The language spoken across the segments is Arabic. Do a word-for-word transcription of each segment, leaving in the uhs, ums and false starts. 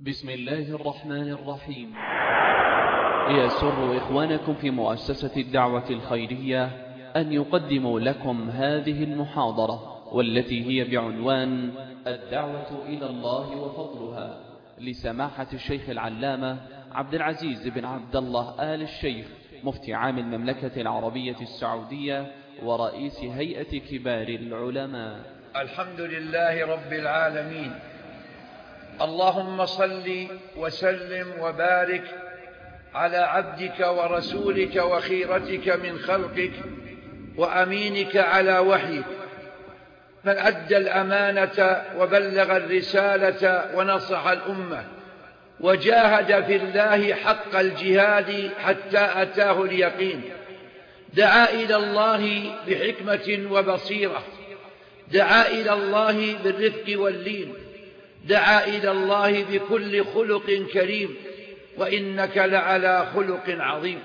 بسم الله الرحمن الرحيم. يسر إخوانكم في مؤسسة الدعوة الخيرية أن يقدموا لكم هذه المحاضرة، والتي هي بعنوان الدعوة إلى الله وفضلها، لسماحة الشيخ العلامة عبد العزيز بن عبد الله آل الشيخ، مفتي عام المملكة العربية السعودية ورئيس هيئة كبار العلماء. الحمد لله رب العالمين، اللهم صل وسلم وبارك على عبدك ورسولك وخيرتك من خلقك وأمينك على وحيك، من أدى الأمانة وبلغ الرسالة ونصح الأمة وجاهد في الله حق الجهاد حتى أتاه اليقين، دعا إلى الله بحكمة وبصيرة، دعا إلى الله بالرفق واللين، دعا إلى الله بكل خلق كريم، وإنك لعلى خلق عظيم.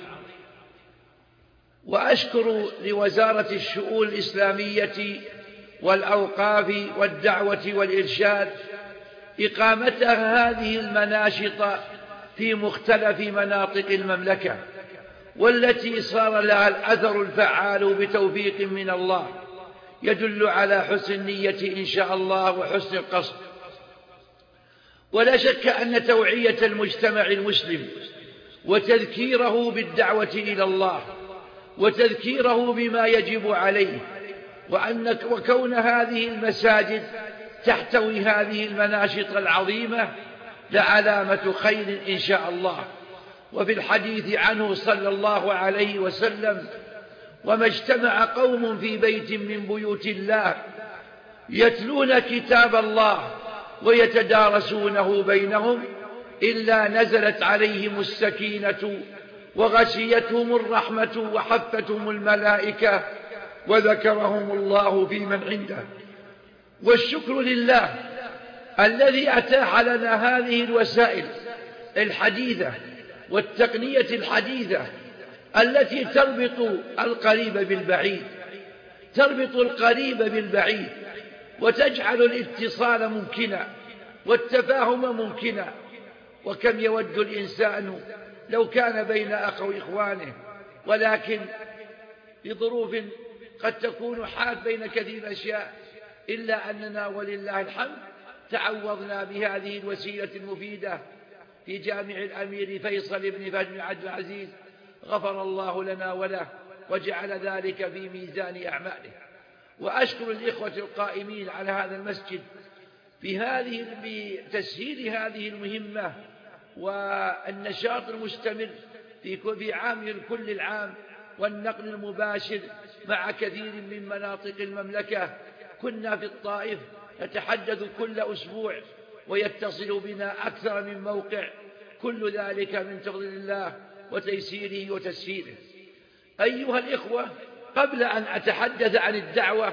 وأشكر لوزارة الشؤون الإسلامية والأوقاف والدعوة والإرشاد إقامتها هذه المناشط في مختلف مناطق المملكة، والتي صار لها الأثر الفعال بتوفيق من الله يدل على حسن النية إن شاء الله وحسن القصد. ولا شك أن توعية المجتمع المسلم وتذكيره بالدعوة إلى الله وتذكيره بما يجب عليه، وأن وكون هذه المساجد تحتوي هذه المناشط العظيمة لعلامة خير إن شاء الله. وفي الحديث عنه صلى الله عليه وسلم: وما اجتمع قوم في بيت من بيوت الله يتلون كتاب الله ويتدارسونه بينهم إلا نزلت عليهم السكينة وغشيتهم الرحمة وحفتهم الملائكة وذكرهم الله في من عنده. والشكر لله الذي أتاح لنا هذه الوسائل الحديثة والتقنية الحديثة التي تربط القريب بالبعيد تربط القريب بالبعيد وتجعل الاتصال ممكنا والتفاهم ممكنا. وكم يود الإنسان لو كان بين أخو إخوانه، ولكن لظروف قد تكون حال بين كثير الأشياء، إلا أننا ولله الحمد تعوضنا بهذه الوسيلة المفيدة في جامع الأمير فيصل بن فهد بن عبد العزيز، غفر الله لنا وله وجعل ذلك في ميزان أعماله. وأشكر الإخوة القائمين على هذا المسجد في هذه بتسهيل هذه المهمة والنشاط المستمر في عام كل العام والنقل المباشر مع كثير من مناطق المملكة. كنا في الطائف نتحدث كل أسبوع ويتصل بنا أكثر من موقع، كل ذلك من فضل الله وتيسيره وتسهيله. أيها الإخوة، قبل أن أتحدث عن الدعوة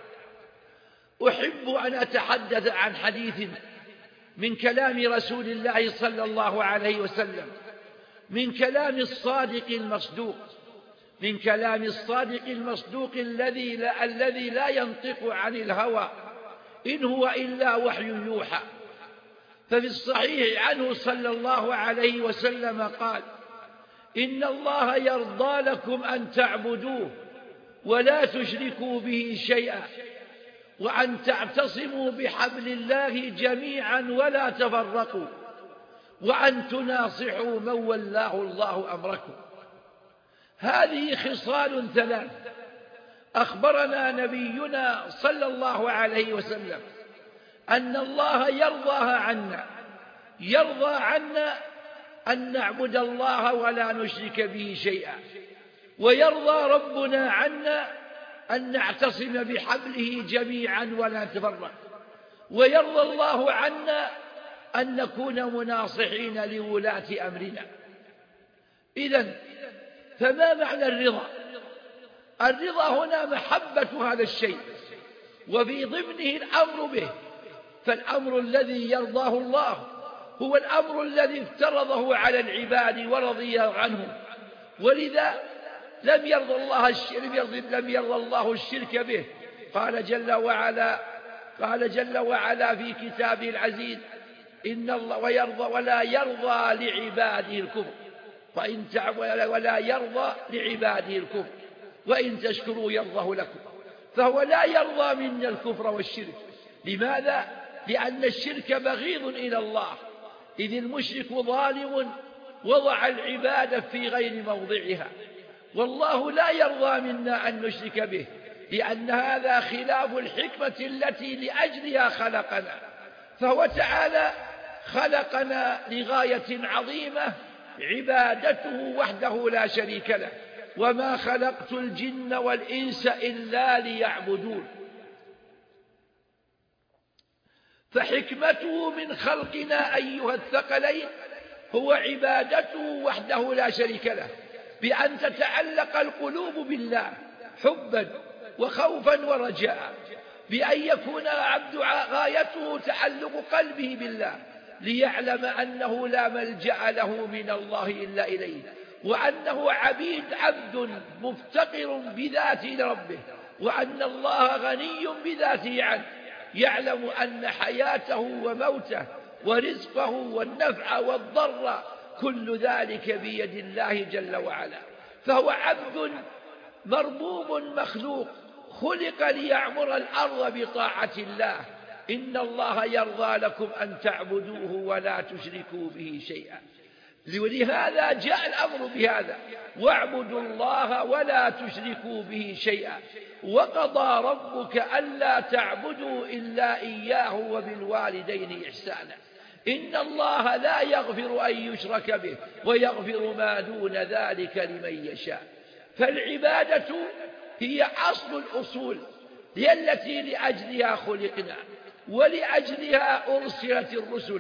أحب أن أتحدث عن حديث من كلام رسول الله صلى الله عليه وسلم، من كلام الصادق المصدوق من كلام الصادق المصدوق الذي لا, الذي لا ينطق عن الهوى إن هو إلا وحي يوحى. ففي الصحيح عنه صلى الله عليه وسلم قال: إن الله يرضى لكم أن تعبدوه ولا تشركوا به شيئا، وأن تعتصموا بحبل الله جميعا ولا تفرقوا، وأن تناصحوا من ولاه الله أمركم. هذه خصال ثلاث أخبرنا نبينا صلى الله عليه وسلم أن الله يرضاها عنا يرضى عنا أن نعبد الله ولا نشرك به شيئا، ويرضى ربنا عنا أن نعتصم بحبله جميعا ولا نتفرق، ويرضى الله عنا أن نكون مناصحين لولاة أمرنا. إذن فما معنى الرضا؟ الرضا هنا محبة هذا الشيء وفي ضمنه الأمر به، فالأمر الذي يرضاه الله هو الأمر الذي افترضه على العباد ورضي عنه، ولذا لم يرضى الله الشرك لم يرضى الله الشرك به. قال جل وعلا قال جل وعلا في كتابه العزيز: إن الله ويرضى ولا يرضى لعباده الكفر وإن ولا يرضى لعباده الكفر وإن تشكروا يرضه لكم. فهو لا يرضى منا الكفر والشرك. لماذا؟ لأن الشرك بغيض إلى الله، إذ المشرك ظالم وضع العبادة في غير موضعها، والله لا يرضى منا أن نشرك به، لأن هذا خلاف الحكمة التي لأجلها خلقنا. فهو تعالى خلقنا لغاية عظيمة عبادته وحده لا شريك له، وما خلقت الجن والإنس إلا ليعبدون. فحكمته من خلقنا أيها الثقلين هو عبادته وحده لا شريك له، بأن تتعلق القلوب بالله حبا وخوفا ورجاء، بأن يكون العبد غايته تعلق قلبه بالله ليعلم أنه لا ملجأ له من الله إلا إليه، وأنه عبيد عبد مفتقر بذاته لربه، وأن الله غني بذاته عنه، يعلم أن حياته وموته ورزقه والنفع والضر كل ذلك بيد الله جل وعلا. فهو عبد مربوب مخلوق خلق ليعمر الأرض بطاعة الله. إن الله يرضى لكم أن تعبدوه ولا تشركوا به شيئا. ولهذا جاء الأمر بهذا: واعبدوا الله ولا تشركوا به شيئا وقضى ربك ألا تعبدوا إلا إياه وبالوالدين إحسانا. إن الله لا يغفر أن يشرك به ويغفر ما دون ذلك لمن يشاء. فالعبادة هي أصل الأصول، هي التي لأجلها خلقنا، ولأجلها أرسلت الرسل،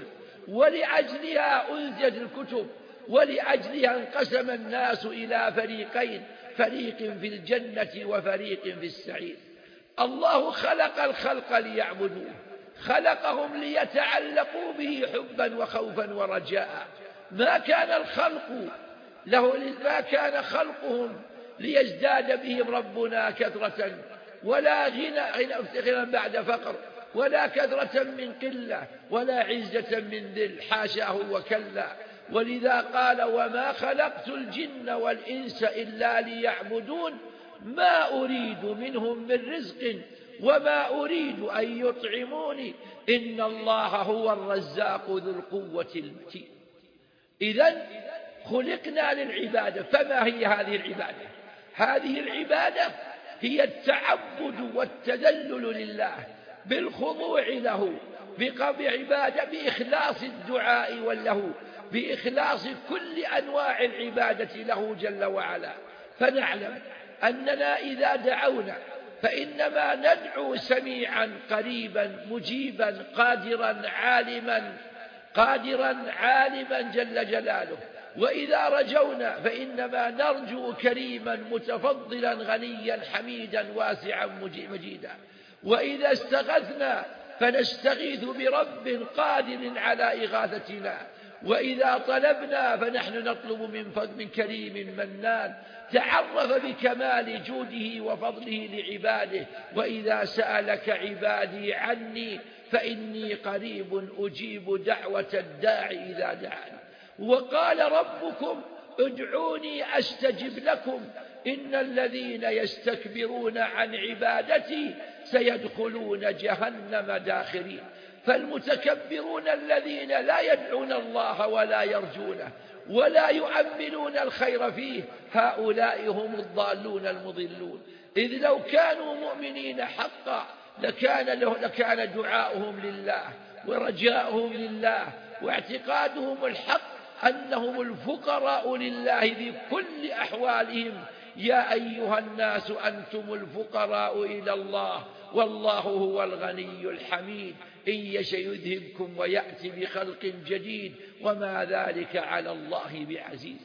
ولأجلها أنزلت الكتب، ولأجلها انقسم الناس إلى فريقين: فريق في الجنة وفريق في السعير. الله خلق الخلق ليعبدوه، خلقهم ليتعلقوا به حبا وخوفا ورجاء. ما كان الخلق له ما كان خلقهم ليزداد بهم ربنا كثرة ولا غنى غنى بعد فقر، ولا كثرة من قلة ولا عزة من ذل، حاشاه وكلا. ولذا قال: وما خلقت الجن والإنس إلا ليعبدون ما أريد منهم من رزق وما أريد أن يطعموني إن الله هو الرزاق ذو القوة المتين. إذن خلقنا للعبادة. فما هي هذه العبادة؟ هذه العبادة هي التعبد والتذلل لله بالخضوع له، بعبادة بإخلاص الدعاء وله، بإخلاص كل أنواع العبادة له جل وعلا. فنعلم أننا إذا دعونا فإنما ندعو سميعا قريبا مجيبا قادرا عالما قادرا عالما جل جلاله. وإذا رجونا فإنما نرجو كريما متفضلا غنيا حميدا واسعا مجيدا. وإذا استغثنا فنستغيث برب قادر على إغاثتنا. وإذا طلبنا فنحن نطلب من فضل من كريم منان تعرف بكمال جوده وفضله لعباده. وإذا سألك عبادي عني فإني قريب أجيب دعوة الداعي إذا دعاني. وقال ربكم ادعوني أستجب لكم إن الذين يستكبرون عن عبادتي سيدخلون جهنم داخرين. فالمتكبرون الذين لا يدعون الله ولا يرجونه ولا يؤمنون الخير فيه هؤلاء هم الضالون المضلون. إذ لو كانوا مؤمنين حقا لكان, له لكان دعاؤهم لله ورجاؤهم لله واعتقادهم الحق أنهم الفقراء لله بكل أحوالهم. يا أيها الناس أنتم الفقراء إلى الله والله هو الغني الحميد إن يشأ يذهبكم ويأتي بخلق جديد وما ذلك على الله بعزيز.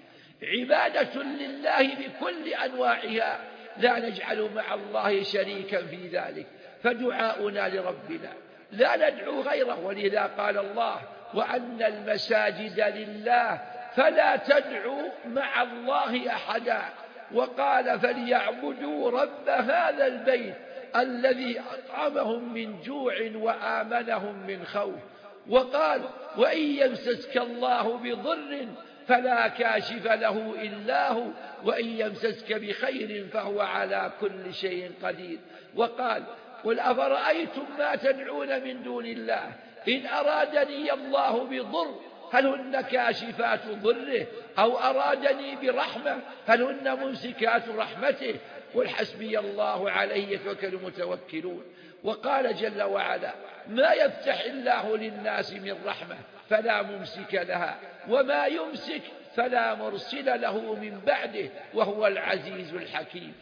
عبادة لله بكل أنواعها لا نجعل مع الله شريكا في ذلك. فدعاؤنا لربنا لا ندعو غيره. ولذا قال الله: وأن المساجد لله فلا تدعوا مع الله أحدا. وقال: فليعبدوا رب هذا البيت الذي أطعمهم من جوع وآمنهم من خوف. وقال وإن يمسسك الله بضر فلا كاشف له إلا هو وإن يمسسك بخير فهو على كل شيء قدير. وقال قل أفرأيتم ما تدعون من دون الله إن أرادني الله بضر هل هن كاشفات ضره أو أرادني برحمة هل هن ممسكات رحمته قل حسبي الله عليه يتوكل المتوكلون. وقال جل وعلا ما يفتح الله للناس من رحمة فلا ممسك لها وما يمسك فلا مرسل له من بعده وهو العزيز الحكيم.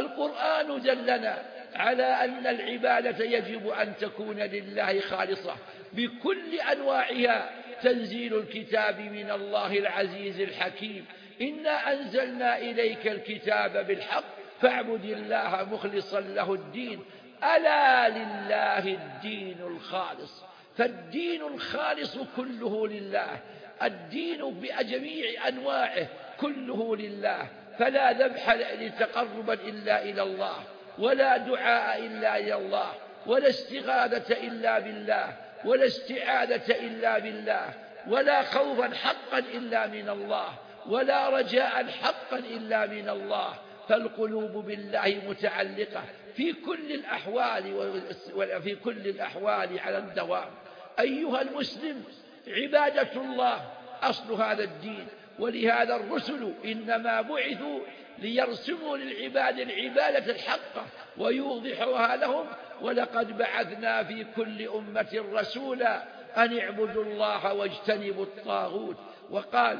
القرآن دلنا على أن العبادة يجب أن تكون لله خالصة بكل أنواعها. تنزيل الكتاب من الله العزيز الحكيم إنا أنزلنا إليك الكتاب بالحق فاعبد الله مخلصا له الدين ألا لله الدين الخالص. فالدين الخالص كله لله، الدين بجميع أنواعه كله لله، فلا ذبح لتقربا إلا إلى الله ولا دعاء إلا إلى الله ولا استغاثة إلا بالله ولا استعاذة إلا بالله ولا خوفا حقا إلا من الله ولا رجاء حقا إلا من الله. فالقلوب بالله متعلقة في كل الأحوال وفي كل الأحوال على الدوام. أيها المسلم عبادة الله أصل هذا الدين، ولهذا الرسل إنما بعثوا ليرسموا للعباد العبادة الحقة ويوضحوها لهم. ولقد بعثنا في كل أمة رسولا أن اعبدوا الله واجتنبوا الطاغوت. وقال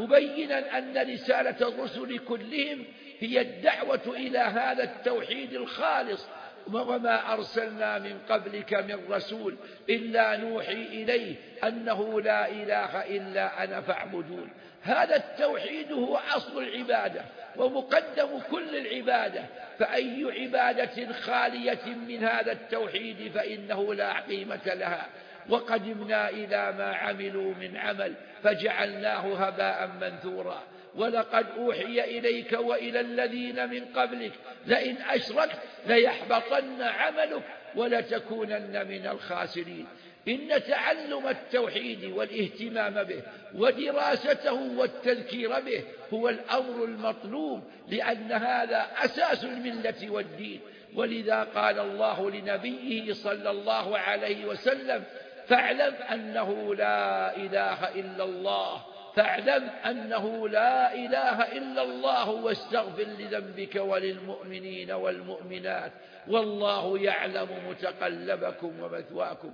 مبينا أن رسالة الرسل كلهم هي الدعوة إلى هذا التوحيد الخالص. وما أرسلنا من قبلك من رسول إلا نوحي إليه أنه لا إله إلا أنا فاعبدون. هذا التوحيد هو أصل العبادة ومقدم كل العبادة، فأي عبادة خالية من هذا التوحيد فإنه لا قيمة لها. وقدمنا إلى ما عملوا من عمل فجعلناه هباء منثورا. ولقد أوحي إليك وإلى الذين من قبلك لئن أشركت ليحبطن عملك ولتكونن من الخاسرين. إن تعلم التوحيد والاهتمام به ودراسته والتذكير به هو الأمر المطلوب، لأن هذا أساس الملة والدين. ولذا قال الله لنبيه صلى الله عليه وسلم فاعلم أنه لا إله إلا الله فاعلم أنه لا إله إلا الله واستغفر لذنبك وللمؤمنين والمؤمنات والله يعلم متقلبكم ومثواكم.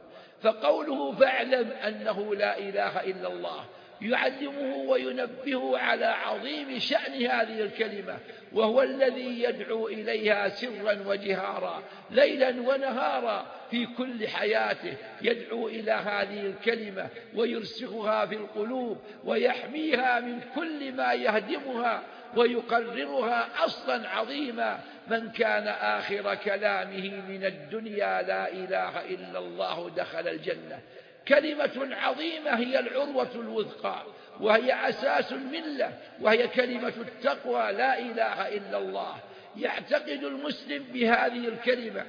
فقوله فاعلم أنه لا إله إلا الله يعلمه وينبه على عظيم شأن هذه الكلمة، وهو الذي يدعو إليها سرا وجهارا ليلا ونهارا في كل حياته. يدعو إلى هذه الكلمة ويرسخها في القلوب ويحميها من كل ما يهدمها ويقررها أصلا عظيما. من كان آخر كلامه من الدنيا لا إله إلا الله دخل الجنة. كلمة عظيمة هي العروة الوثقى وهي أساس الملة، وهي كلمة التقوى لا إله إلا الله. يعتقد المسلم بهذه الكلمة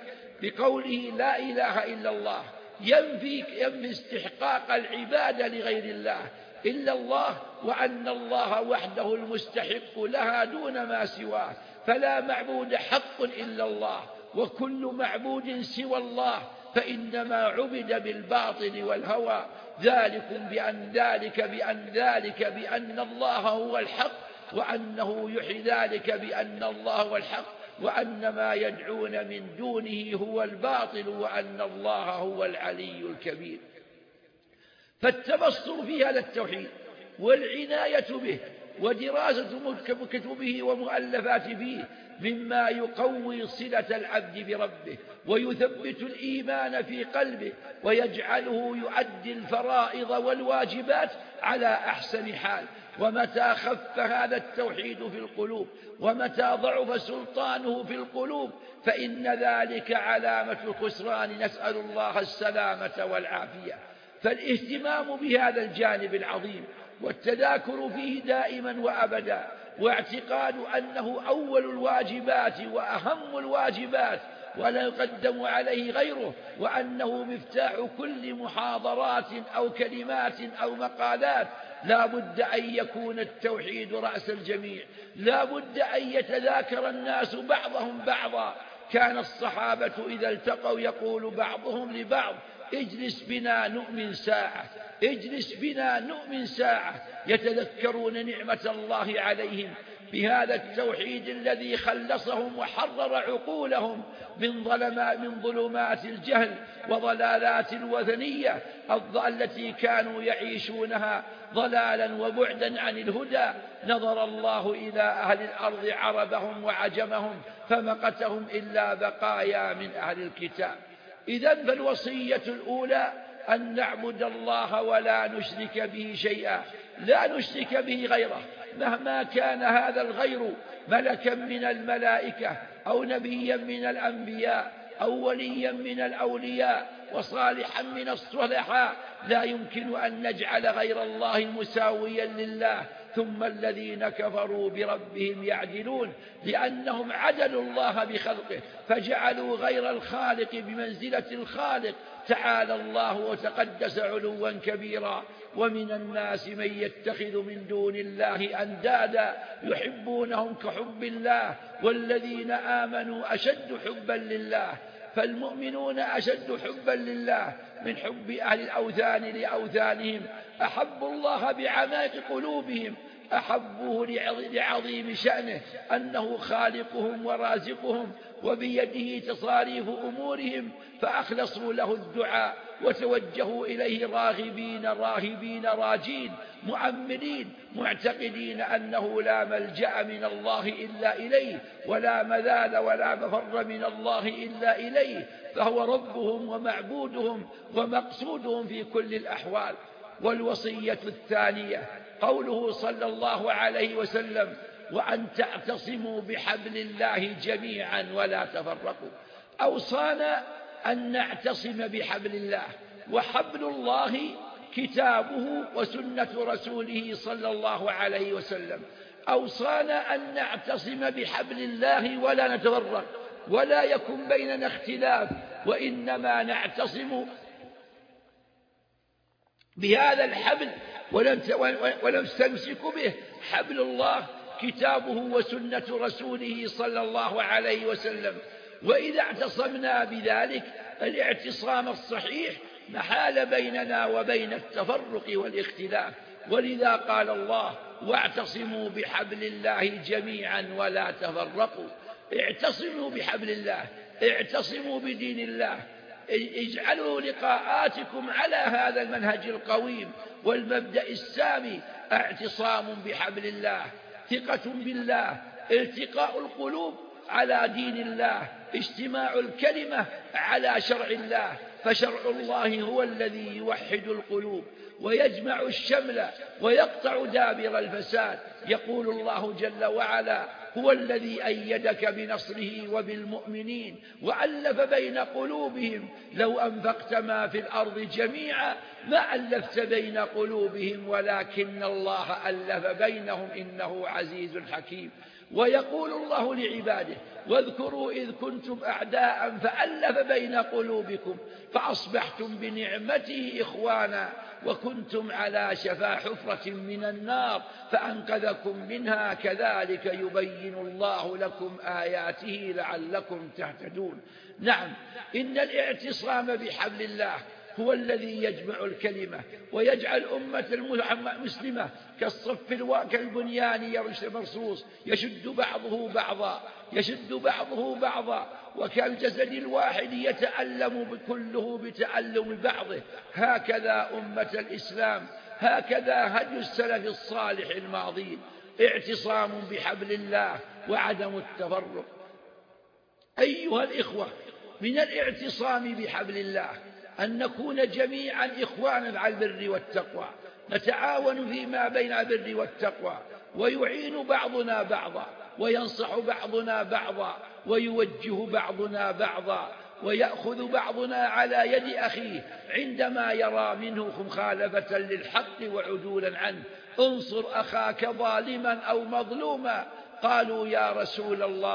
بقوله لا إله إلا الله ينفي, ينفي استحقاق العبادة لغير الله إلا الله، وأن الله وحده المستحق لها دون ما سواه، فلا معبود حق إلا الله، وكل معبود سوى الله فإنما عبد بالباطل والهوى. ذلك بأن ذلك بأن ذلك بأن الله هو الحق، وأنه يحيي ذلك بأن الله هو الحق، وأن ما يدعون من دونه هو الباطل، وأن الله هو العلي الكبير. فالتبصر في هذا التوحيد والعناية به ودراسة كتبه ومؤلفات فيه مما يقوي صلة العبد بربه ويثبت الإيمان في قلبه ويجعله يؤدي الفرائض والواجبات على أحسن حال. ومتى خف هذا التوحيد في القلوب ومتى ضعف سلطانه في القلوب فإن ذلك علامة الخسران، نسأل الله السلامة والعافية. فالاهتمام بهذا الجانب العظيم والتذاكر فيه دائما وأبدا، واعتقاد أنه أول الواجبات وأهم الواجبات ولا يقدم عليه غيره، وأنه مفتاح كل محاضرات أو كلمات أو مقالات. لا بد أن يكون التوحيد رأس الجميع، لا بد أن يتذاكر الناس بعضهم بعضا. كان الصحابة إذا التقوا يقول بعضهم لبعض: اجلس بنا نؤمن ساعة، اجلس بنا نؤمن ساعة، يتذكرون نعمة الله عليهم بهذا التوحيد الذي خلصهم وحرر عقولهم من ظلمات من ظلمات الجهل وضلالات الوثنية التي كانوا يعيشونها ضلالا وبعدا عن الهدى. نظر الله إلى أهل الأرض عربهم وعجمهم فمقتهم إلا بقايا من أهل الكتاب. إذن فالوصية الأولى أن نعبد الله ولا نشرك به شيئا، لا نشرك به غيره، مهما كان هذا الغير ملكا من الملائكة أو نبيا من الأنبياء أو وليا من الأولياء وصالحا من الصلحاء. لا يمكن أن نجعل غير الله مساويا لله. ثم الذين كفروا بربهم يعدلون، لأنهم عدلوا الله بخلقه فجعلوا غير الخالق بمنزلة الخالق. تعالى الله وتقدس علوا كبيرا. ومن الناس من يتخذ من دون الله أندادا يحبونهم كحب الله والذين آمنوا أشد حبا لله. فالمؤمنون أشد حبا لله من حب أهل الأوثان لأوثانهم. أحبوا الله بعماق قلوبهم، أحبوه لعظيم شأنه أنه خالقهم ورازقهم وبيده تصاريف أمورهم، فأخلصوا له الدعاء وتوجهوا إليه راغبين راهبين راجين مؤملين معتقدين أنه لا ملجأ من الله إلا إليه ولا مذال ولا مفر من الله إلا إليه، فهو ربهم ومعبودهم ومقصودهم في كل الأحوال. والوصية الثانية قوله صلى الله عليه وسلم: وأن تعتصموا بحبل الله جميعا ولا تفرقوا. أوصانا أن نعتصم بحبل الله، وحبل الله كتابه وسنة رسوله صلى الله عليه وسلم. أوصانا أن نعتصم بحبل الله ولا نتفرق ولا يكن بيننا اختلاف، وإنما نعتصم بهذا الحبل ونستمسك به. حبل الله كتابه وسنة رسوله صلى الله عليه وسلم. وإذا اعتصمنا بذلك الاعتصام الصحيح محال بيننا وبين التفرق والاختلاف. ولذا قال الله: واعتصموا بحبل الله جميعا ولا تفرقوا. اعتصموا بحبل الله، اعتصموا بدين الله، اجعلوا لقاءاتكم على هذا المنهج القويم والمبدأ السامي. اعتصام بحبل الله، ثقة بالله، التقاء القلوب على دين الله، اجتماع الكلمة على شرع الله. فشرع الله هو الذي يوحد القلوب ويجمع الشمل ويقطع دابر الفساد. يقول الله جل وعلا: هو الذي أيدك بنصره وبالمؤمنين وألف بين قلوبهم لو أنفقت ما في الأرض جميعا ما ألفت بين قلوبهم ولكن الله ألف بينهم إنه عزيز حكيم. ويقول الله لعباده: واذكروا إذ كنتم أعداء فألف بين قلوبكم فأصبحتم بنعمته إخوانا وكنتم على شفا حفرة من النار فأنقذكم منها كذلك يبين الله لكم آياته لعلكم تهتدون. نعم، إن الاعتصام بحبل الله هو الذي يجمع الكلمة ويجعل أمة المسلمة كالصف كالبنيان يرصوص يشد بعضه بعضا يشد بعضه بعضا وكالجسد الواحد يتألم كله بتألم بعضه. هكذا أمة الإسلام، هكذا هدي السلف الصالح الماضين، اعتصام بحبل الله وعدم التفرق. أيها الإخوة، من الاعتصام بحبل الله أن نكون جميعا إخوانا على البر والتقوى، نتعاون فيما بين البر والتقوى، ويعين بعضنا بعضا وينصح بعضنا بعضا ويوجه بعضنا بعضا ويأخذ بعضنا على يد أخيه عندما يرى منه مخالفة للحق وعدولا عنه. انصر أخاك ظالما أو مظلوما. قالوا: يا رسول الله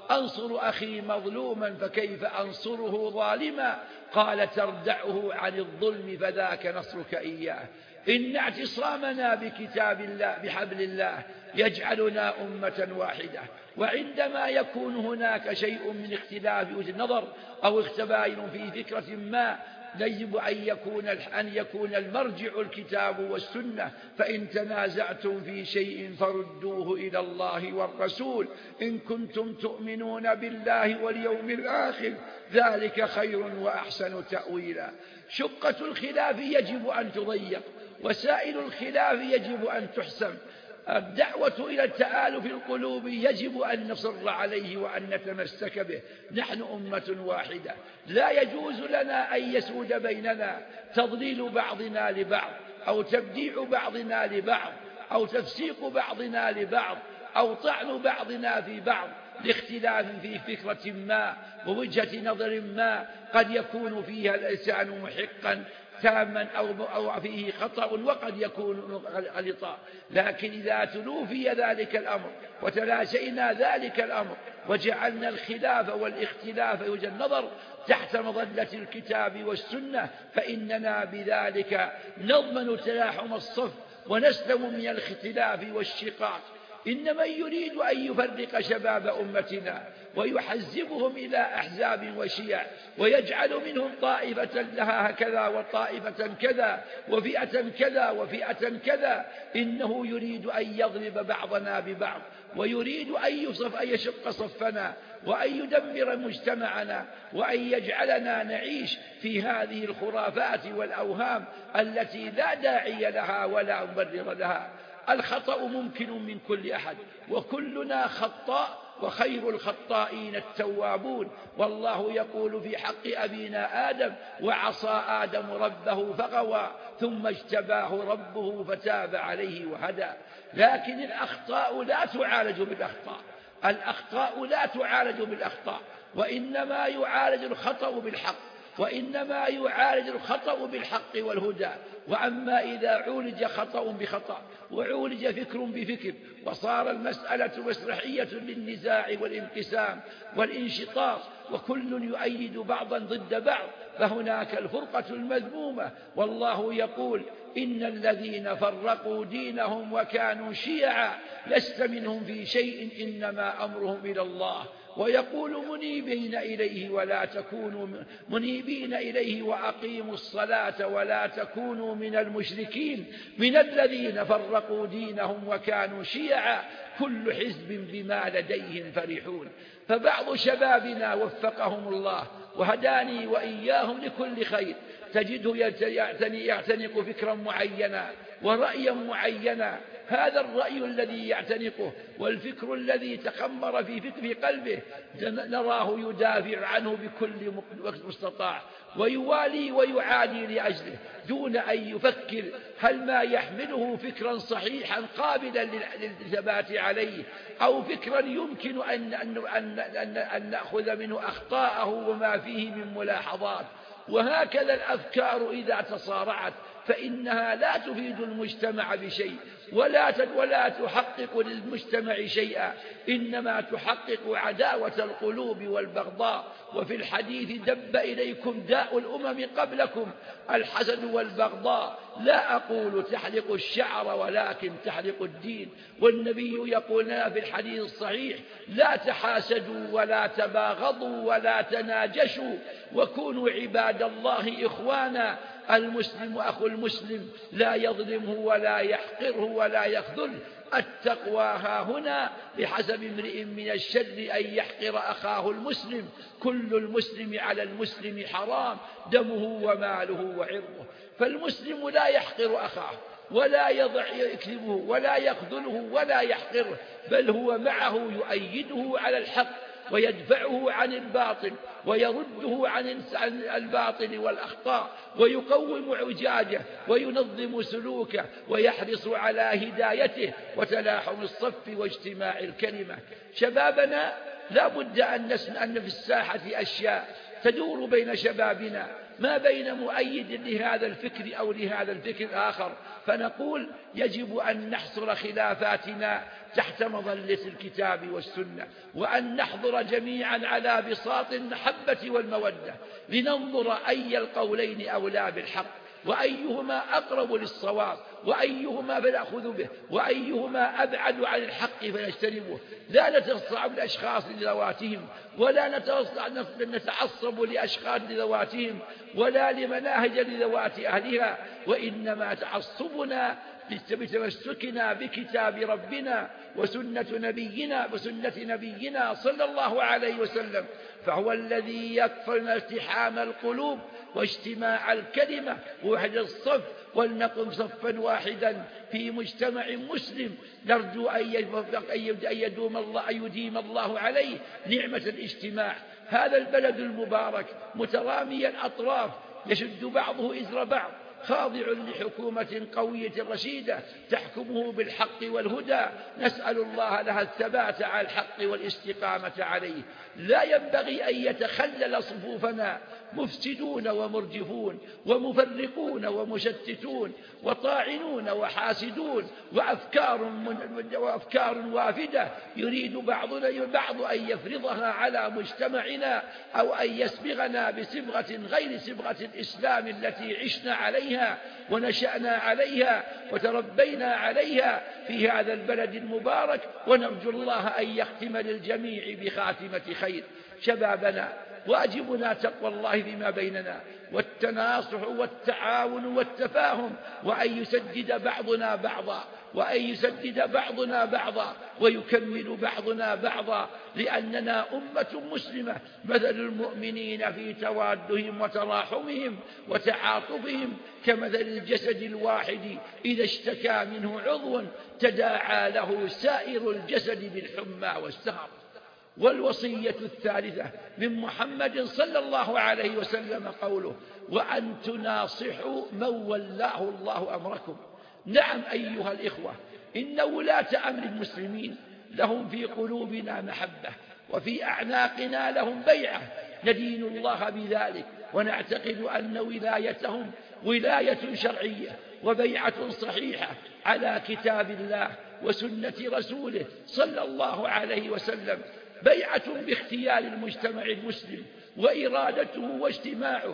أنصر أخي مظلوما فكيف أنصره ظالما قال تردعه عن الظلم فذاك نصرك إياه. إن اعتصامنا بكتاب الله بحبل الله يجعلنا أمة واحدة، وعندما يكون هناك شيء من اختلاف وجه النظر أو اختبائن في فكرة ما يجب أن يكون أن يكون المرجع الكتاب والسنة، فإن تنازعتم في شيء فردوه إلى الله والرسول إن كنتم تؤمنون بالله واليوم الآخر ذلك خير وأحسن تأويلا. شقة الخلاف يجب أن تضيق، وسائل الخلاف يجب أن تحسم. الدعوة إلى التآلف القلوب يجب أن نصر عليه وأن نتمسك به. نحن أمة واحدة، لا يجوز لنا أن يسود بيننا تضليل بعضنا لبعض أو تبديع بعضنا لبعض أو تفسيق بعضنا لبعض أو طعن بعضنا في بعض لاختلاف في فكرة ما ووجهة نظر ما قد يكون فيها الإنسان محقا تاما أو فيه خطأ وقد يكون غلطا، لكن إذا تلوفي ذلك الأمر وتلاشينا ذلك الأمر وجعلنا الخلاف والاختلاف وجه النظر تحت مظلة الكتاب والسنة فإننا بذلك نضمن تلاحم الصف ونسلم من الاختلاف والشقاق. إن من يريد أن يفرق شباب أمتنا ويحزبهم إلى أحزاب وشيع ويجعل منهم طائفة لها هكذا وطائفة كذا وفئة كذا وفئة كذا، إنه يريد أن يضرب بعضنا ببعض ويريد أن يصف أن يشق صفنا وأن يدمر مجتمعنا وأن يجعلنا نعيش في هذه الخرافات والأوهام التي لا داعي لها ولا مبرر لها. الخطأ ممكن من كل أحد وكلنا خطاء وخير الخطائين التوابون، والله يقول في حق أبينا آدم وعصى آدم ربه فغوى ثم اجتباه ربه فتاب عليه وهدى. لكن الأخطاء لا تعالج بالأخطاء، الأخطاء لا تعالج بالأخطاء، وإنما يعالج الخطأ بالحق، وإنما يعالج الخطأ بالحق والهدى. وأما إذا عولج خطأ بخطأ وعولج فكر بفكر وصار المسألة مسرحية للنزاع والانقسام والانشطار وكل يؤيد بعضا ضد بعض فهناك الفرقة المذمومة. والله يقول إن الذين فرقوا دينهم وكانوا شيعا لست منهم في شيء إنما أمرهم إلى الله. ويقول منيبين إليه ولا تكونوا منيبين إليه وأقيموا الصلاة ولا تكونوا من المشركين من الذين فرقوا دينهم وكانوا شيعا كل حزب بما لديهم فرحون. فبعض شبابنا وفقهم الله وهداني وإياهم لكل خير تجده يعتنق فكرا معينا ورأيا معينا، هذا الرأي الذي يعتنقه والفكر الذي تخمر في فكر قلبه نراه يدافع عنه بكل مستطاع ويوالي ويعادي لأجله دون أن يفكر هل ما يحمله فكرا صحيحا قابلا للثبات عليه أو فكرا يمكن أن, أن, أن, أن, أن نأخذ منه أخطاءه وما فيه من ملاحظات. وهكذا الأفكار إذا تصارعت فإنها لا تفيد المجتمع بشيء ولا ولا تحقق للمجتمع شيئا، إنما تحقق عداوة القلوب والبغضاء. وفي الحديث دب إليكم داء الأمم قبلكم الحسد والبغضاء، لا أقول تحلق الشعر ولكن تحلق الدين. والنبي يقول لنا في الحديث الصحيح لا تحاسدوا ولا تباغضوا ولا تناجشوا وكونوا عباد الله إخوانا. المسلم أخو المسلم لا يظلمه ولا يحقره ولا يخذله. التقوى ها هنا بحسب امرئ من الشر أن يحقر أخاه المسلم. كل المسلم على المسلم حرام دمه وماله وعرضه. فالمسلم لا يحقر أخاه ولا يضع يكذبه ولا يخذله ولا يحقره، بل هو معه يؤيده على الحق ويدفعه عن الباطل ويرده عن الباطل والأخطاء ويقوم اعوجاجه وينظم سلوكه ويحرص على هدايته وتلاحم الصف واجتماع الكلمة. شبابنا لا بد أن نسمع أن في الساحة أشياء تدور بين شبابنا ما بين مؤيد لهذا الفكر أو لهذا الفكر الآخر، فنقول يجب أن نحصر خلافاتنا تحت مظلة الكتاب والسنة، وأن نحضر جميعا على بساط المحبة والمودة لننظر أي القولين أولى بالحق، وأيهما أقرب للصواب، وأيهما فنأخذ به، وأيهما أبعد عن الحق فنجتنبه. لا نتصعب الأشخاص لذواتهم، ولا نتعصب لأشخاص لذواتهم، ولا لمناهج لذوات أهلها، وإنما تعصبنا بتمسكنا بكتاب ربنا وسنة نبينا وسنة نبينا صلى الله عليه وسلم، فهو الذي يكفر التحام القلوب واجتماع الكلمة ووحدة الصف، ولنقم صفا واحدا في مجتمع مسلم نرجو أن يدوم الله أن يديم الله عليه نعمة الاجتماع. هذا البلد المبارك مترامي الأطراف يشد بعضه إزر بعض، خاضع لحكومة قوية رشيدة تحكمه بالحق والهدى، نسأل الله لها الثبات على الحق والاستقامة عليه. لا ينبغي أن يتخلل صفوفنا مفسدون ومرجفون ومفرقون ومشتتون وطاعنون وحاسدون وأفكار, وأفكار وافدة يريد بعضنا بعض أن يفرضها على مجتمعنا أو أن يسبغنا بصبغة غير صبغة الإسلام التي عشنا عليها ونشأنا عليها وتربينا عليها في هذا البلد المبارك، ونرجو الله أن يختم للجميع بخاتمة خير. شبابنا واجبنا تقوى الله فيما بيننا والتناصح والتعاون والتفاهم، وأن يسدد بعضنا بعضا وأن يسدد بعضنا بعضا ويكمل بعضنا بعضا، لأننا أمة مسلمة مثل المؤمنين في توادهم وتراحمهم وتعاطفهم كمثل الجسد الواحد إذا اشتكى منه عضو تداعى له سائر الجسد بالحمى والسهر. والوصية الثالثة من محمد صلى الله عليه وسلم قوله: وأن تناصحوا من ولاه الله أمركم. نعم أيها الإخوة، إن ولاة أمر المسلمين لهم في قلوبنا محبة وفي أعناقنا لهم بيعة، ندين الله بذلك ونعتقد أن ولايتهم ولاية شرعية وبيعة صحيحة على كتاب الله وسنة رسوله صلى الله عليه وسلم، بيعة باختيار المجتمع المسلم وإرادته واجتماعه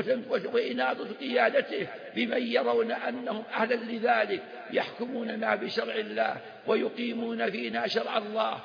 وإناضة قيادته بمن يرون أنهم أهلا لذلك، يحكموننا بشرع الله ويقيمون فينا شرع الله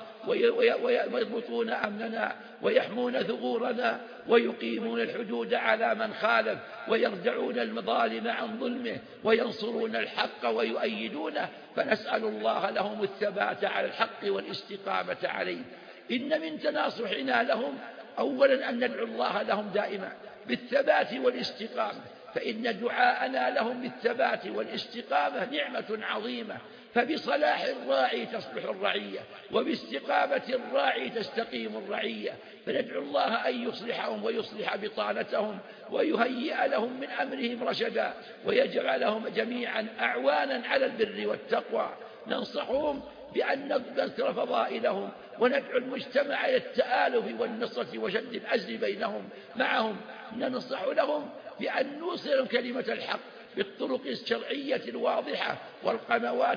ويضبطون أمننا ويحمون ثغورنا ويقيمون الحدود على من خالف ويردعون المظالم عن ظلمه وينصرون الحق ويؤيدونه، فنسأل الله لهم الثبات على الحق والاستقامة عليه. إن من تناصحنا لهم أولا أن ندعو الله لهم دائما بالثبات والاستقامة، فإن دعاءنا لهم بالثبات والاستقامة نعمة عظيمة، فبصلاح الراعي تصلح الرعية وباستقامة الراعي تستقيم الرعية، فندعو الله أن يصلحهم ويصلح بطانتهم ويهيئ لهم من أمرهم رشدا ويجعلهم جميعا أعوانا على البر والتقوى. ننصحهم بأن نذكر فضائلهم وندعو المجتمع إلى التآلف والنصرة وشد الأزر بينهم معهم. ننصح لهم بأن نوصل كلمة الحق بالطرق الشرعية الواضحة والقنوات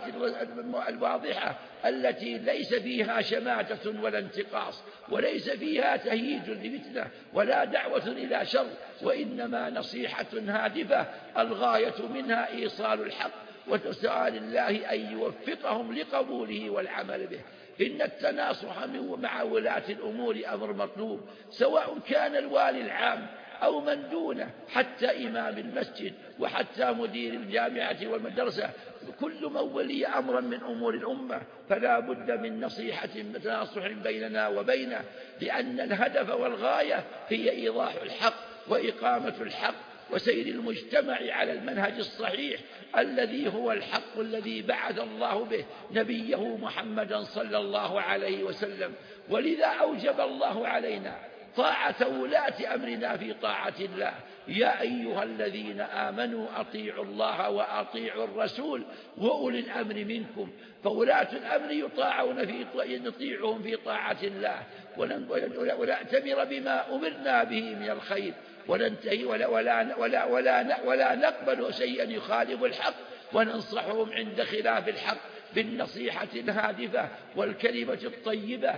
الواضحة التي ليس فيها شماتة ولا انتقاص وليس فيها تهييج لفتنة ولا دعوة إلى شر، وإنما نصيحة هادفة الغاية منها إيصال الحق وسؤال الله أن يوفقهم لقبوله والعمل به. إن التناصح مع ولاة الأمور أمر مطلوب، سواء كان الوالي العام أو من دونه، حتى إمام المسجد وحتى مدير الجامعة والمدرسة، كل من ولي أمرا من أمور الأمة فلا بد من نصيحة تناصح بيننا وبينه، لأن الهدف والغاية هي إيضاح الحق وإقامة الحق وسير المجتمع على المنهج الصحيح الذي هو الحق الذي بعث الله به نبيه محمدا صلى الله عليه وسلم. ولذا أوجب الله علينا طاعة ولاة أمرنا في طاعة الله. يا أيها الذين آمنوا أطيعوا الله وأطيعوا الرسول وأولي الأمر منكم، فولاة الأمر يطاعون في يطيعهم في طاعة الله ونأتمر بما أمرنا به من الخير، وننتهي ولا, ولا, ولا, ولا, ولا نقبل شيئا يخالف الحق، وننصحهم عند خلاف الحق بالنصيحة الهادفة والكلمة الطيبة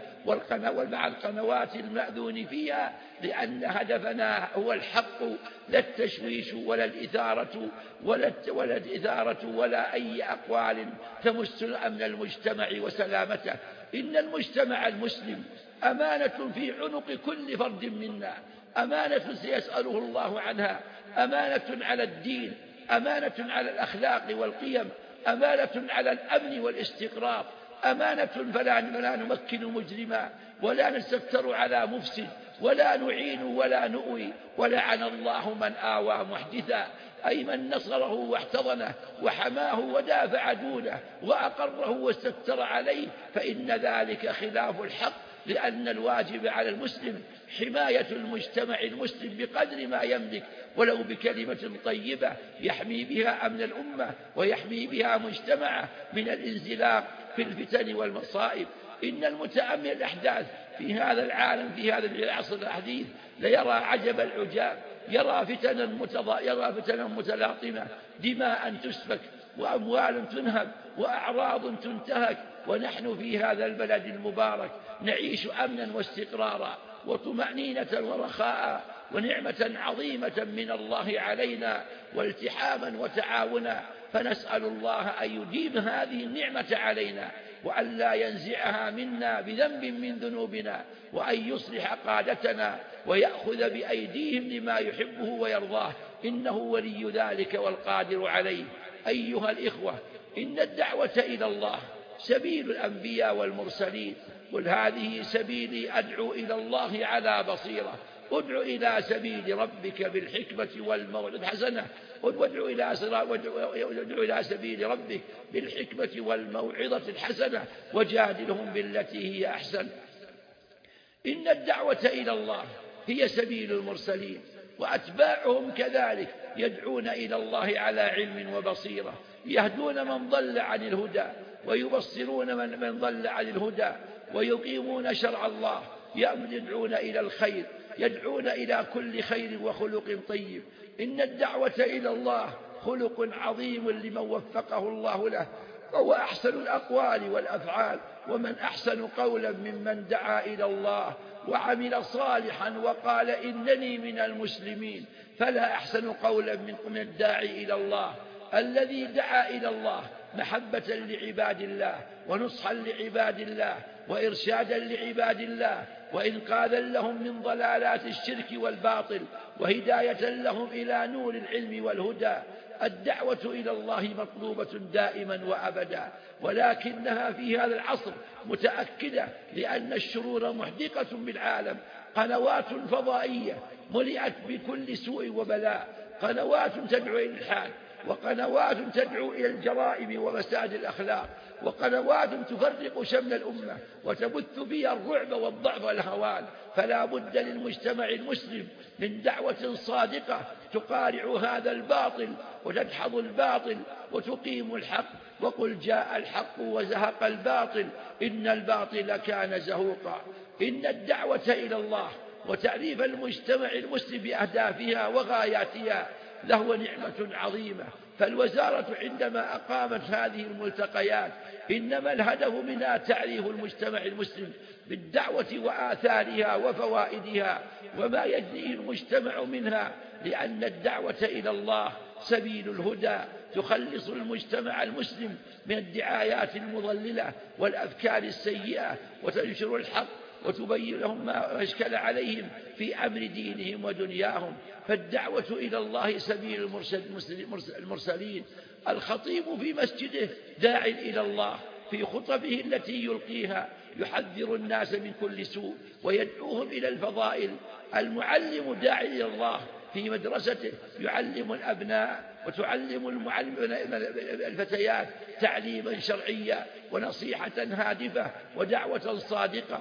ومع القنوات المأذون فيها، لأن هدفنا هو الحق لا التشويش ولا الإثارة ولا, ولا الإثارة ولا أي أقوال تمس أمن المجتمع وسلامته. إن المجتمع المسلم أمانة في عنق كل فرد منا، أمانة سيسأله الله عنها، أمانة على الدين، أمانة على الأخلاق والقيم، أمانة على الأمن والاستقرار، أمانة فلا نمكن مجرما ولا نستفتر على مفسد ولا نعين ولا نؤوي. ولعن الله من آوى محدثا، أي من نصره واحتضنه وحماه ودافع دونه وأقره واستفتر عليه، فإن ذلك خلاف الحق، لأن الواجب على المسلم حماية المجتمع المسلم بقدر ما يملك، ولو بكلمة طيبة يحمي بها أمن الأمة ويحمي بها مجتمعه من الانزلاق في الفتن والمصائب. إن المتأمل الأحداث في هذا العالم في هذا العصر الحديث ليرى عجب العجاب، يرى فتنا متضا... يرى فتنا متلاطمة، دماء تسفك وأموال تنهب وأعراض تنتهك، ونحن في هذا البلد المبارك نعيش أمنا واستقرارا وطمأنينة ورخاء ونعمة عظيمة من الله علينا والتحاما وتعاونا، فنسأل الله أن يديم هذه النعمة علينا وأن لا ينزعها منا بذنب من ذنوبنا، وأن يصلح قادتنا ويأخذ بأيديهم لما يحبه ويرضاه، إنه ولي ذلك والقادر عليه. أيها الإخوة، إن الدعوة إلى الله سبيل الأنبياء والمرسلين، قل هذه سبيلي أدعو إلى الله على بصيرة، ادع إلى سبيل ربك بالحكمة والموعظة الحسنة، وادعو إلى, وادعو إلى سبيل ربك بالحكمة والموعظة الحسنة وجادلهم بالتي هي أحسن. إن الدعوة إلى الله هي سبيل المرسلين، وأتباعهم كذلك يدعون إلى الله على علم وبصيرة، يهدون من ضل عن الهدى ويبصرون من, من ضل عن الهدى، ويقيمون شرع الله، يدعون إلى الخير، يدعون إلى كل خير وخلق طيب. إن الدعوة إلى الله خلق عظيم لمن وفقه الله له، وهو أحسن الأقوال والأفعال، ومن أحسن قولا ممن دعا إلى الله وعمل صالحا وقال إنني من المسلمين. فلا أحسن قولا من الداعي إلى الله الذي دعا إلى الله محبة لعباد الله ونصحا لعباد الله وإرشادا لعباد الله وإنقاذا لهم من ضلالات الشرك والباطل وهداية لهم إلى نور العلم والهدى. الدعوة إلى الله مطلوبة دائما وأبدا، ولكنها في هذا العصر متأكدة، لأن الشرور محدقة بالعالم، قنوات فضائية ملئت بكل سوء وبلاء، قنوات تدعو إلى الإلحاد، وقنوات تدعو إلى الجرائم وفساد الأخلاق، وقنوات تفرق شمل الأمة وتبث بها الرعب والضعف والهوان. فلا بد للمجتمع المسلم من دعوة صادقة تقارع هذا الباطل وتدحض الباطل وتقيم الحق، وقل جاء الحق وزهق الباطل إن الباطل كان زهوقا. إن الدعوة إلى الله وتعريف المجتمع المسلم بأهدافها وغاياتها له نعمة عظيمة، فالوزارة عندما أقامت هذه الملتقيات إنما الهدف منها تعريف المجتمع المسلم بالدعوة وآثارها وفوائدها وما يجنيه المجتمع منها، لأن الدعوة إلى الله سبيل الهدى، تخلص المجتمع المسلم من الدعايات المضللة والأفكار السيئة، وتنشر الحق وتبين لهم ما أشكل عليهم في أمر دينهم ودنياهم. فالدعوة إلى الله سبيل المرسلين. الخطيب في مسجده داع إلى الله في خطبه التي يلقيها، يحذر الناس من كل سوء ويدعوهم إلى الفضائل. المعلم داع إلى الله في مدرسته، يعلم الأبناء وتعلم المعلم الفتيات تعليما شرعيا ونصيحة هادفة ودعوة صادقة.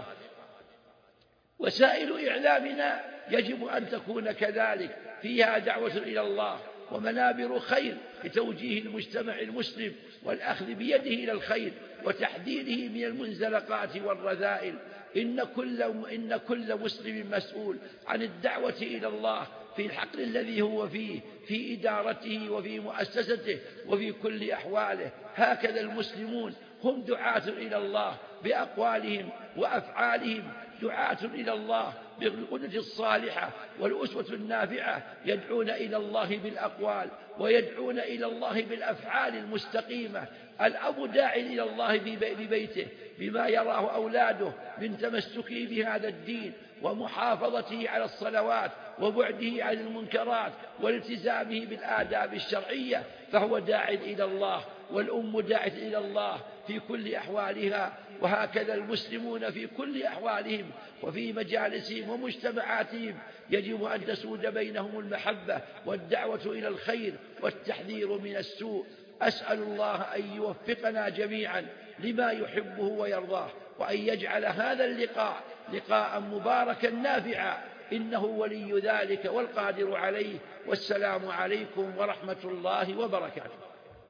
وسائل إعلامنا يجب أن تكون كذلك، فيها دعوة إلى الله ومنابر خير لتوجيه المجتمع المسلم والأخذ بيده إلى الخير وتحذيره من المنزلقات والرذائل. إن كل, إن كل مسلم مسؤول عن الدعوة إلى الله في الحقل الذي هو فيه، في إدارته وفي مؤسسته وفي كل أحواله. هكذا المسلمون هم دعاة إلى الله بأقوالهم وأفعالهم، دعاة إلى الله بالقدوة الصالحة والأسوة النافعة، يدعون إلى الله بالأقوال ويدعون إلى الله بالأفعال المستقيمة. الأب داع إلى الله ببيته بما يراه أولاده من تمسكه بهذا الدين ومحافظته على الصلوات وبعده عن المنكرات والتزامه بالآداب الشرعية، فهو داع إلى الله، والأم داعية إلى الله في كل أحوالها. وهكذا المسلمون في كل أحوالهم وفي مجالسهم ومجتمعاتهم يجب أن تسود بينهم المحبة والدعوة إلى الخير والتحذير من السوء. أسأل الله أن يوفقنا جميعا لما يحبه ويرضاه، وأن يجعل هذا اللقاء لقاء مباركا نافعا، إنه ولي ذلك والقادر عليه. والسلام عليكم ورحمة الله وبركاته.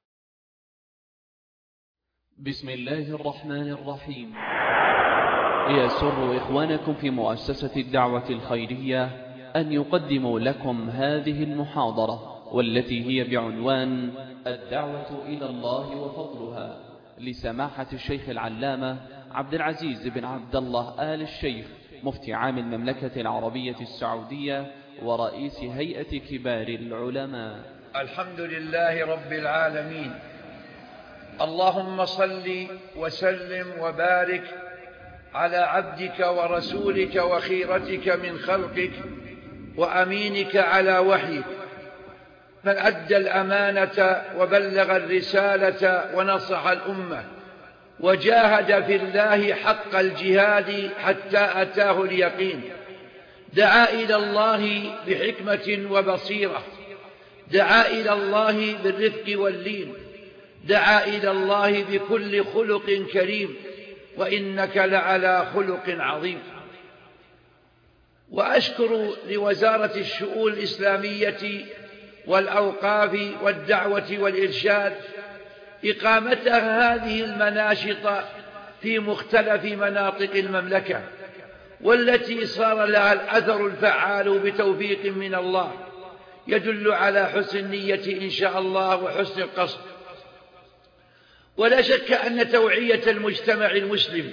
بسم الله الرحمن الرحيم. يسر إخوانكم في مؤسسة الدعوة الخيرية أن يقدموا لكم هذه المحاضرة، والتي هي بعنوان الدعوة إلى الله وفضلها، لسماحة الشيخ العلامة عبد العزيز بن عبد الله آل الشيخ، مفتي عام المملكة العربية السعودية ورئيس هيئة كبار العلماء. الحمد لله رب العالمين، اللهم صل وسلم وبارك على عبدك ورسولك وخيرتك من خلقك وأمينك على وحيك، من أدى الأمانة وبلغ الرسالة ونصح الأمة وجاهد في الله حق الجهاد حتى أتاه اليقين. دعا إلى الله بحكمة وبصيرة، دعا إلى الله بالرفق واللين، دعا إلى الله بكل خلق كريم، وإنك لعلى خلق عظيم. وأشكر لوزارة الشؤون الإسلامية والأوقاف والدعوة والإرشاد إقامتها هذه المناشط في مختلف مناطق المملكة، والتي صار لها الأثر الفعال بتوفيق من الله يدل على حسن النية إن شاء الله وحسن القصد. ولا شك أن توعية المجتمع المسلم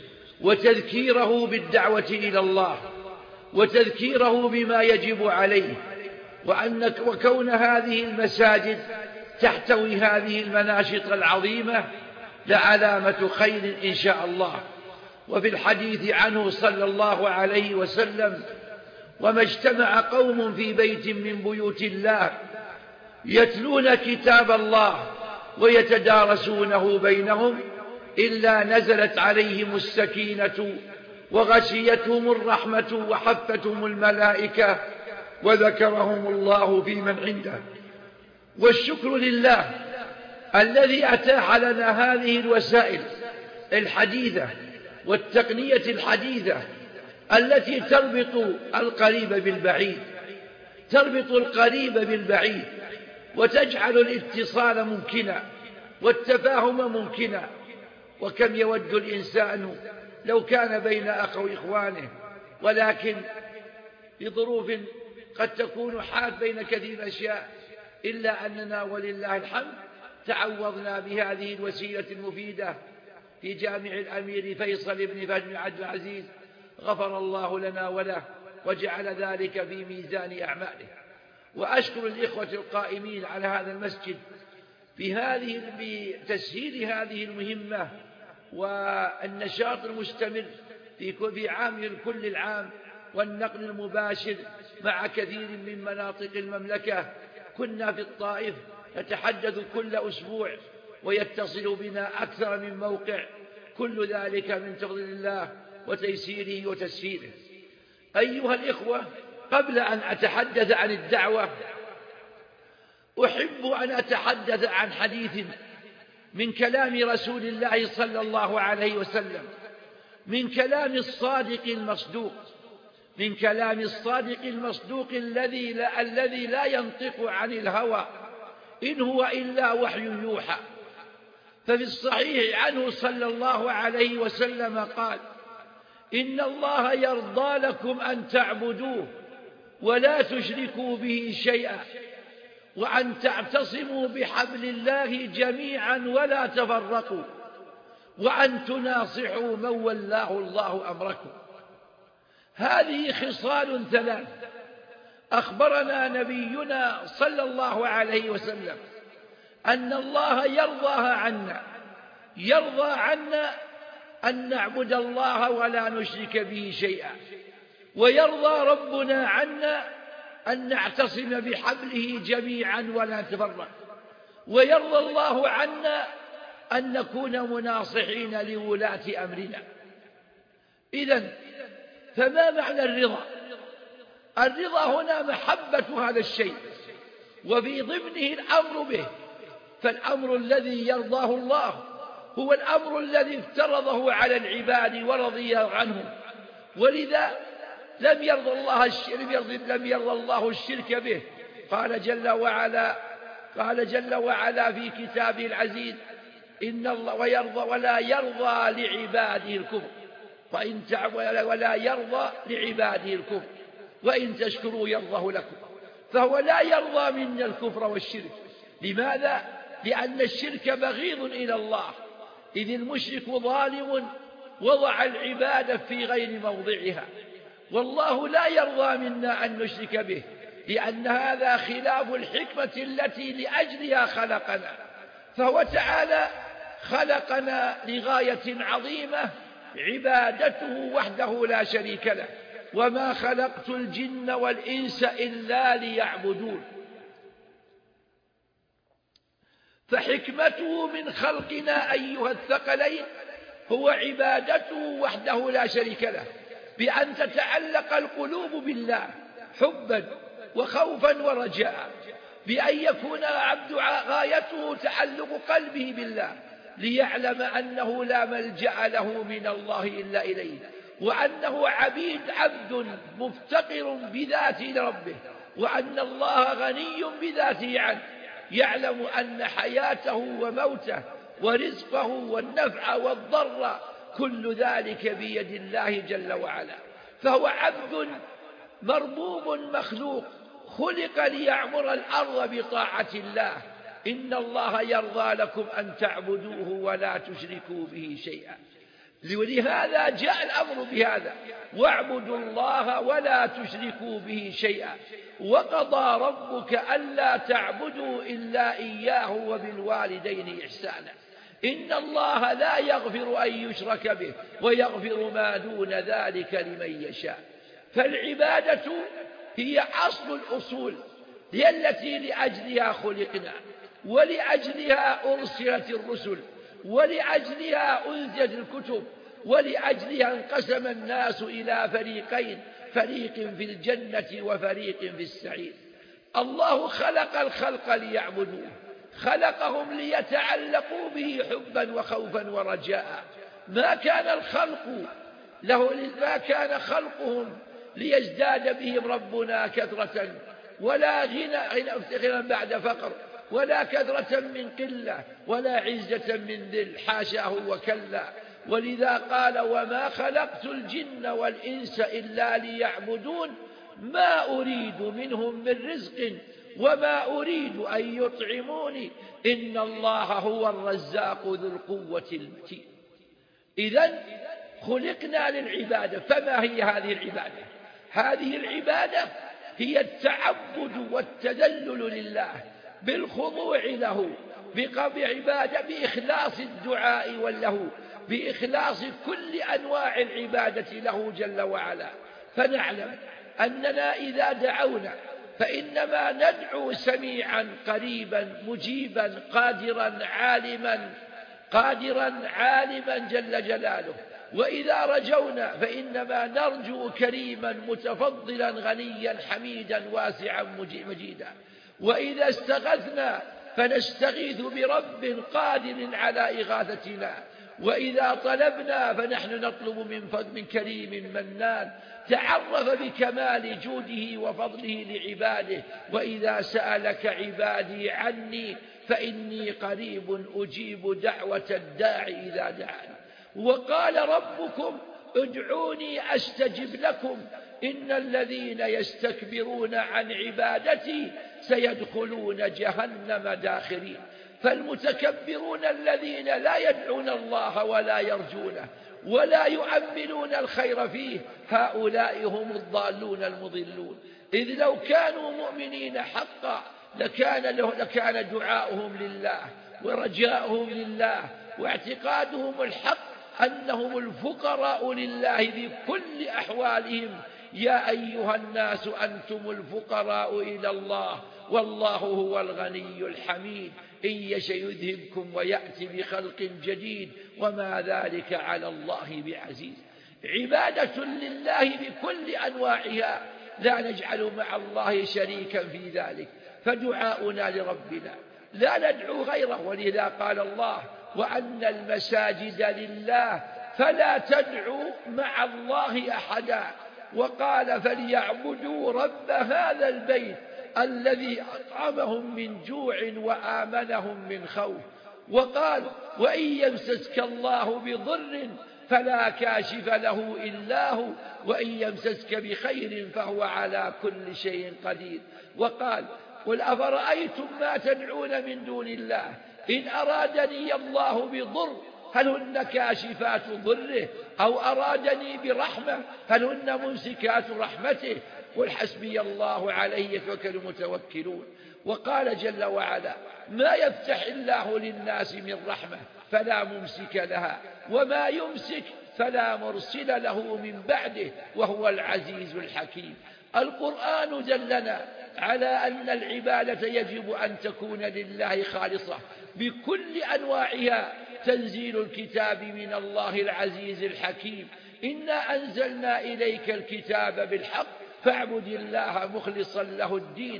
وتذكيره بالدعوة إلى الله وتذكيره بما يجب عليه، وأن وكون هذه المساجد تحتوي هذه المناشط العظيمة لعلامة خير إن شاء الله. وفي الحديث عنه صلى الله عليه وسلم: وما اجتمع قوم في بيت من بيوت الله يتلون كتاب الله ويتدارسونه بينهم إلا نزلت عليهم السكينة وغشيتهم الرحمة وحفتهم الملائكة وذكرهم الله في من عنده. والشكر لله الذي أتاح لنا هذه الوسائل الحديثة والتقنية الحديثة التي تربط القريب بالبعيد، تربط القريب بالبعيد وتجعل الاتصال ممكنا والتفاهم ممكنا. وكم يود الإنسان لو كان بين أخو إخوانه، ولكن لظروف قد تكون حال بين كثير الأشياء، إلا أننا ولله الحمد تعوضنا بهذه الوسيلة المفيدة في جامع الأمير فيصل بن فهد بن عبد العزيز، غفر الله لنا وله وجعل ذلك في ميزان أعماله. وأشكر الإخوة القائمين على هذا المسجد بهذه بتسهيل هذه المهمة والنشاط المستمر في عام كل العام والنقل المباشر مع كثير من مناطق المملكة. كنا في الطائف نتحدث كل أسبوع ويتصل بنا أكثر من موقع، كل ذلك من فضل الله وتيسيره وتسهيله. أيها الإخوة، قبل أن أتحدث عن الدعوة أحب أن أتحدث عن حديث من كلام رسول الله صلى الله عليه وسلم، من كلام الصادق المصدوق، من كلام الصادق المصدوق الذي لا, الذي لا ينطق عن الهوى إن هو إلا وحي يوحى. ففي الصحيح عنه صلى الله عليه وسلم قال: إن الله يرضى لكم أن تعبدوه ولا تشركوا به شيئا، وأن تعتصموا بحبل الله جميعا ولا تفرقوا، وأن تناصحوا من ولاه الله أمركم. هذه خصال ثلاث أخبرنا نبينا صلى الله عليه وسلم أن الله يرضاها عنا. يرضى عنا أن نعبد الله ولا نشرك به شيئا، ويرضى ربنا عنا أن نعتصم بحبله جميعا ولا نتفرق، ويرضى الله عنا أن نكون مناصحين لولاة أمرنا. إذن فما معنى الرضا؟ الرضا هنا محبة هذا الشيء وفي ضمنه الأمر به، فالأمر الذي يرضاه الله هو الأمر الذي افترضه على العباد ورضي عنه، ولذا لم يرضى الله الشرك لم يرضى الله الشرك به. قال جل وعلا قال جل وعلا في كتابه العزيز: إن الله ويرضى ولا يرضى لعباده الكفر وإن ولا يرضى لعباده الكفر وإن تشكروا يرضه لكم. فهو لا يرضى منا الكفر والشرك. لماذا؟ لأن الشرك بغيض إلى الله، إذ المشرك ظالم وضع العبادة في غير موضعها، والله لا يرضى منا أن نشرك به، لأن هذا خلاف الحكمة التي لأجلها خلقنا. فهو تعالى خلقنا لغاية عظيمة عبادته وحده لا شريك له: وما خلقت الجن والإنس إلا ليعبدون. فحكمته من خلقنا أيها الثقلين هو عبادته وحده لا شريك له، بأن تتعلق القلوب بالله حبا وخوفا ورجاء، بأن يكون العبد غايته تعلق قلبه بالله ليعلم أنه لا ملجأ له من الله إلا إليه، وأنه عبيد عبد مفتقر بذاته لربه، وأن الله غني بذاته عنه، يعلم أن حياته وموته ورزقه والنفع والضر كل ذلك بيد الله جل وعلا. فهو عبد مربوب مخلوق خلق ليعمر الأرض بطاعة الله. إن الله يرضى لكم أن تعبدوه ولا تشركوا به شيئا. ولهذا جاء الأمر بهذا: واعبدوا الله ولا تشركوا به شيئا وقضى ربك ألا تعبدوا إلا إياه وبالوالدين إحسانا. إن الله لا يغفر أن يشرك به ويغفر ما دون ذلك لمن يشاء. فالعبادة هي أصل الأصول، هي التي لأجلها خلقنا، ولأجلها أرسلت الرسل، ولأجلها أنزلت الكتب، ولأجلها انقسم الناس إلى فريقين: فريق في الجنة وفريق في السعير. الله خلق الخلق ليعبدوه، خلقهم ليتعلقوا به حبا وخوفا ورجاء. ما كان الخلق له ما كان خلقهم ليزداد بهم ربنا كثرة ولا غنى غنى بعد فقر، ولا كثرة من قلة ولا عزة من ذل، حاشاه وكلا. ولذا قال: وما خلقت الجن والإنس إلا ليعبدون ما أريد منهم من رزق وما أريد أن يطعموني إن الله هو الرزاق ذو القوة المتين. إذن خلقنا للعبادة. فما هي هذه العبادة؟ هذه العبادة هي التعبد والتذلل لله بالخضوع له، بعبادة بإخلاص الدعاء وله، بإخلاص كل أنواع العبادة له جل وعلا. فنعلم أننا إذا دعونا فإنما ندعو سميعا قريبا مجيبا قادرا عالما قادرا عالما جل جلاله. وإذا رجونا فإنما نرجو كريما متفضلا غنيا حميدا واسعا مجيدا. وإذا استغثنا فنستغيث برب قادر على إغاثتنا. وإذا طلبنا فنحن نطلب من فضل من كريم منان تعرف بكمال جوده وفضله لعباده. وإذا سألك عبادي عني فإني قريب أجيب دعوة الداعي إذا دعاني. وقال ربكم ادعوني أستجب لكم إن الذين يستكبرون عن عبادتي سيدخلون جهنم داخرين. فالمتكبرون الذين لا يدعون الله ولا يرجونه ولا يؤملون الخير فيه هؤلاء هم الضالون المضلون. إذ لو كانوا مؤمنين حقا لكان, له لكان دعاؤهم لله ورجاؤهم لله واعتقادهم الحق أنهم الفقراء لله في كل أحوالهم. يا أيها الناس أنتم الفقراء إلى الله والله هو الغني الحميد إن يشأ يذهبكم ويأتي بخلق جديد وما ذلك على الله بعزيز. عبادة لله بكل أنواعها لا نجعل مع الله شريكا في ذلك. فدعاؤنا لربنا لا ندعو غيره. ولذا قال الله وأن المساجد لله فلا تدعوا مع الله أحدا. وقال فليعبدوا رب هذا البيت الذي أطعمهم من جوع وآمنهم من خوف. وقال وإن يمسسك الله بضر فلا كاشف له إلا هو وإن يمسسك بخير فهو على كل شيء قدير. وقال قل أفرأيتم ما تدعون من دون الله إن أرادني الله بضر هل هن كاشفات ضره أو أرادني برحمة هل هن ممسكات رحمته قل حسبي الله عليه يتوكل المتوكلون. وقال جل وعلا ما يفتح الله للناس من رحمة فلا ممسك لها وما يمسك فلا مرسل له من بعده وهو العزيز الحكيم. القرآن دلنا على أن العبادة يجب أن تكون لله خالصة بكل أنواعها. تنزيل الكتاب من الله العزيز الحكيم إنا أنزلنا إليك الكتاب بالحق فاعبد الله مخلصا له الدين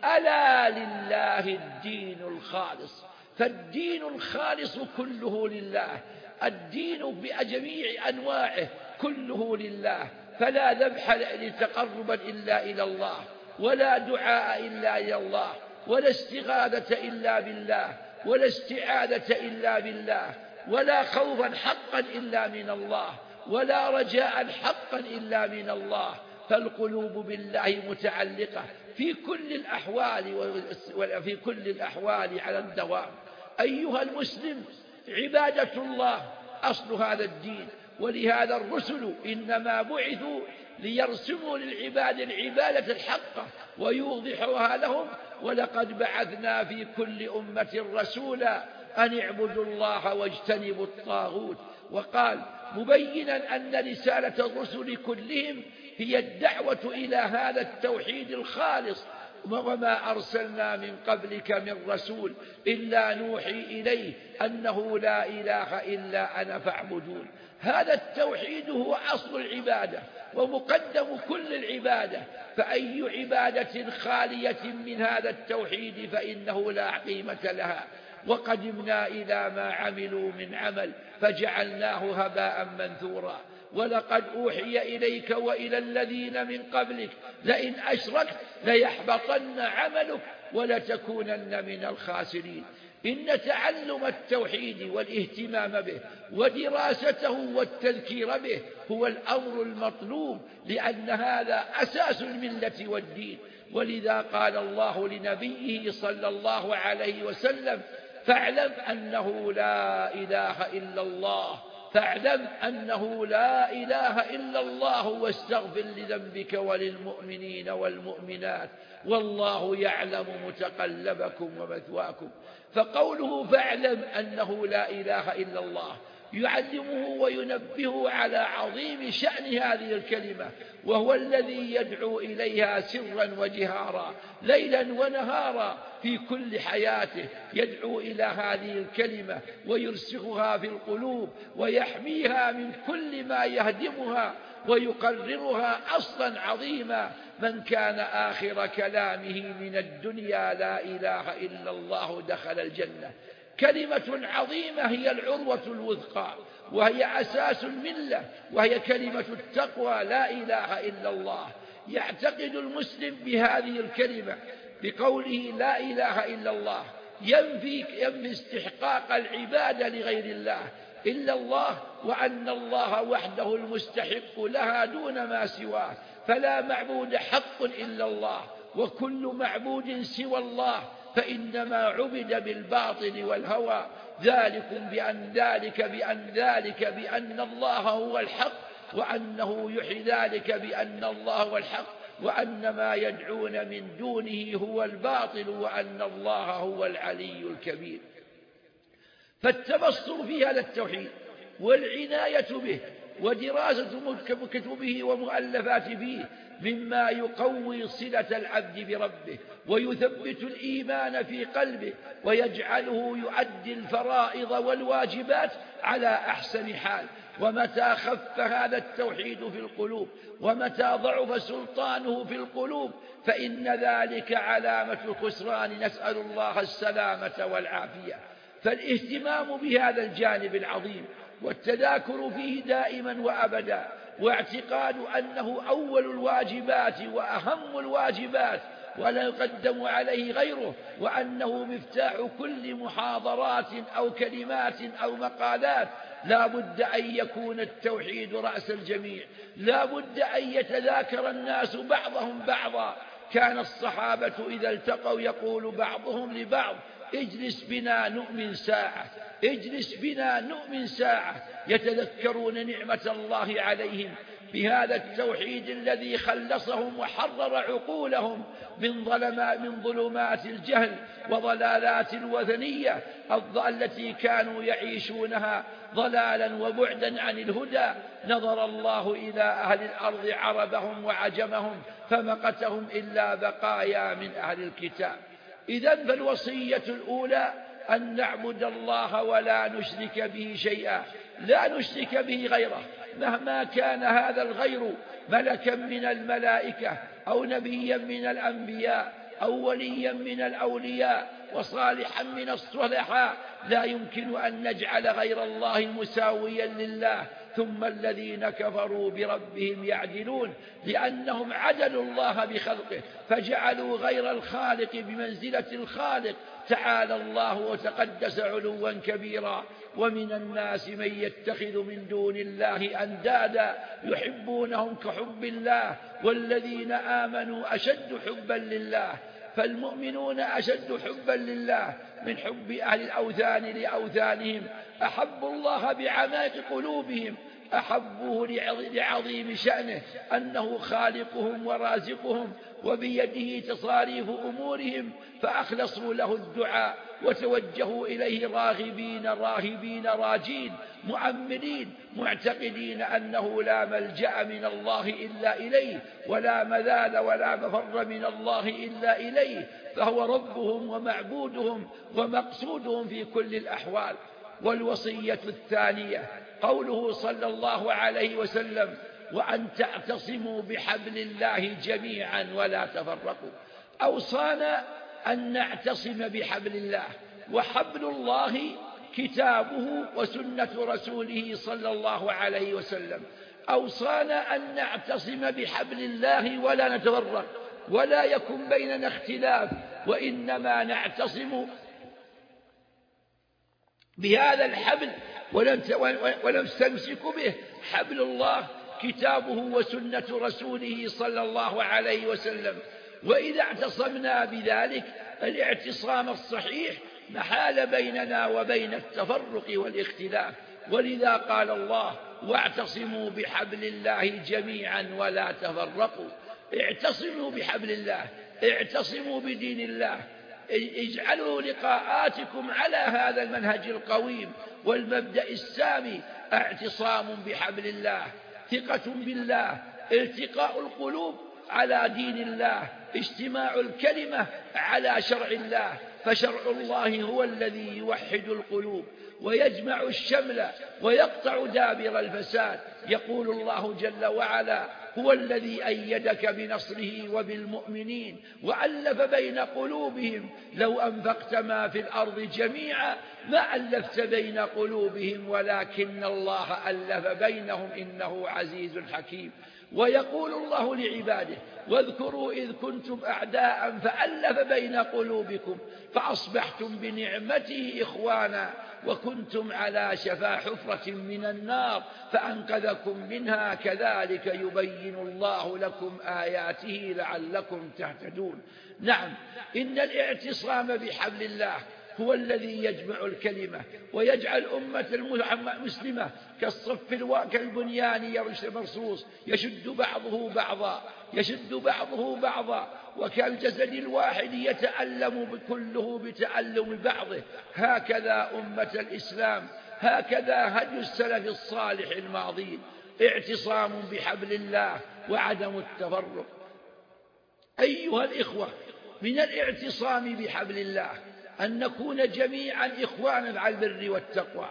ألا لله الدين الخالص. فالدين الخالص كله لله. الدين بجميع أنواعه كله لله. فلا ذبح لتقربا إلا إلى الله ولا دعاء إلا إلى الله ولا استغاثة إلا بالله ولا استعاذة إلا بالله ولا خوفا حقا إلا من الله ولا رجاء حقا إلا من الله. فالقلوب بالله متعلقة في كل الأحوال وفي كل الأحوال على الدوام. أيها المسلم عبادة الله أصل هذا الدين. ولهذا الرسل إنما بعثوا ليرسموا للعباد العبادة الحقة ويوضحوها لهم. ولقد بعثنا في كل أمة رسولا أن اعبدوا الله واجتنبوا الطاغوت. وقال مبينا أن رسالة الرسل كلهم هي الدعوة إلى هذا التوحيد الخالص. وما أرسلنا من قبلك من رسول إلا نوحي إليه أنه لا إله إلا أنا فاعبدون. هذا التوحيد هو أصل العبادة ومقدم كل العبادة. فأي عبادة خالية من هذا التوحيد فإنه لا قيمة لها. وقدمنا إلى ما عملوا من عمل فجعلناه هباء منثورا. ولقد أوحي إليك وإلى الذين من قبلك لئن أشركت ليحبطن عملك ولتكونن من الخاسرين. إن تعلم التوحيد والاهتمام به ودراسته والتذكير به هو الأمر المطلوب لأن هذا أساس الملة والدين. ولذا قال الله لنبيه صلى الله عليه وسلم فاعلم أنه لا إله إلا الله فاعلم أنه لا إله إلا الله واستغفر لذنبك وللمؤمنين والمؤمنات والله يعلم متقلبكم ومثواكم. فقوله فاعلم أنه لا إله إلا الله يعلمه وينبه على عظيم شأن هذه الكلمة وهو الذي يدعو إليها سرا وجهارا ليلا ونهارا في كل حياته. يدعو إلى هذه الكلمة ويرسخها في القلوب ويحميها من كل ما يهدمها ويقررها أصلا عظيما. من كان آخر كلامه من الدنيا لا إله إلا الله دخل الجنة. كلمة عظيمة هي العروة الوثقى، وهي أساس الملة، وهي كلمة التقوى لا إله إلا الله. يعتقد المسلم بهذه الكلمة بقوله لا إله إلا الله ينفي ينفي استحقاق العبادة لغير الله إلا الله، وأن الله وحده المستحق لها دون ما سواه، فلا معبود حق إلا الله، وكل معبود سوى الله فإنما عبد بالباطل والهوى. ذلكم بأن ذلك بأن ذلك بأن الله هو الحق، وأنه يحيي ذلك بأن الله هو الحق، وأن ما يدعون من دونه هو الباطل، وأن الله هو العلي الكبير. فالتبصر في هذا التوحيد والعناية به ودراسة كتبه ومؤلفات فيه مما يقوي صلة العبد بربه ويثبت الإيمان في قلبه ويجعله يؤدي الفرائض والواجبات على أحسن حال. ومتى خف هذا التوحيد في القلوب ومتى ضعف سلطانه في القلوب فإن ذلك علامة الخسران، نسأل الله السلامة والعافية. فالاهتمام بهذا الجانب العظيم والتذاكر فيه دائما وأبدا، واعتقاد أنه أول الواجبات وأهم الواجبات ولا يقدم عليه غيره، وأنه مفتاح كل محاضرات أو كلمات أو مقالات. لا بد أن يكون التوحيد رأس الجميع، لا بد أن يتذاكر الناس بعضهم بعضا. كان الصحابة إذا التقوا يقول بعضهم لبعض اجلس بنا نؤمن ساعة، اجلس بنا نؤمن ساعة، يتذكرون نعمة الله عليهم بهذا التوحيد الذي خلصهم وحرر عقولهم من ظلمات من ظلمات الجهل وضلالات الوثنية التي كانوا يعيشونها ضلالا وبعدا عن الهدى. نظر الله إلى أهل الأرض عربهم وعجمهم فمقتهم إلا بقايا من أهل الكتاب. إذن فالوصية الأولى أن نعبد الله ولا نشرك به شيئا، لا نشرك به غيره مهما كان هذا الغير ملكا من الملائكة أو نبيا من الأنبياء أو وليا من الأولياء وصالحا من الصلحاء. لا يمكن أن نجعل غير الله مساويا لله. ثم الذين كفروا بربهم يعدلون، لأنهم عدلوا الله بخلقه فجعلوا غير الخالق بمنزلة الخالق، تعالى الله وتقدس علوا كبيرا. ومن الناس من يتخذ من دون الله أندادا يحبونهم كحب الله، والذين آمنوا أشد حبا لله. فالمؤمنون أشد حبا لله من حب أهل الأوثان لأوثانهم. أحبوا الله بعماق قلوبهم، أحبوه لعظيم شأنه أنه خالقهم ورازقهم وبيده تصاريف أمورهم، فأخلصوا له الدعاء وتوجهوا إليه راغبين راهبين راجين مؤملين معتقدين أنه لا ملجأ من الله إلا إليه ولا مذال ولا مفر من الله إلا إليه، فهو ربهم ومعبودهم ومقصودهم في كل الأحوال. والوصية الثانية قوله صلى الله عليه وسلم وأن تعتصموا بحبل الله جميعا ولا تفرقوا. أوصانا أن نعتصم بحبل الله، وحبل الله كتابه وسنة رسوله صلى الله عليه وسلم. أوصانا أن نعتصم بحبل الله ولا نتفرق ولا يكن بيننا اختلاف، وإنما نعتصم بهذا الحبل ونستمسك به. حبل الله كتابه وسنة رسوله صلى الله عليه وسلم. وإذا اعتصمنا بذلك الاعتصام الصحيح محال بيننا وبين التفرق والاختلاف. ولذا قال الله واعتصموا بحبل الله جميعا ولا تفرقوا. اعتصموا بحبل الله، اعتصموا بدين الله، اجعلوا لقاءاتكم على هذا المنهج القويم والمبدأ السامي. اعتصام بحبل الله، ثقة بالله، التقاء القلوب على دين الله، اجتماع الكلمة على شرع الله، فشرع الله هو الذي يوحد القلوب ويجمع الشمل ويقطع دابر الفساد. يقول الله جل وعلا: هو الذي أيدك بنصره وبالمؤمنين وألف بين قلوبهم لو أنفقت ما في الأرض جميعا ما ألفت بين قلوبهم ولكن الله ألف بينهم إنه عزيز حكيم. ويقول الله لعباده: واذكروا إذ كنتم أعداء فألف بين قلوبكم فأصبحتم بنعمته إخوانا وكنتم على شفا حفرة من النار فأنقذكم منها كذلك يبين الله لكم آياته لعلكم تهتدون. نعم، إن الاعتصام بحبل الله هو الذي يجمع الكلمة ويجعل أمة المسلمة كالصف كالبنيان المرصوص يشد بعضه بعضا يشد بعضه بعضا وكالجسد الواحد يتألم كله بتألم بعضه. هكذا أمة الإسلام، هكذا هدي السلف الصالح الماضين، اعتصام بحبل الله وعدم التفرق. أيها الإخوة، من الاعتصام بحبل الله أن نكون جميعا إخوانا على البر والتقوى،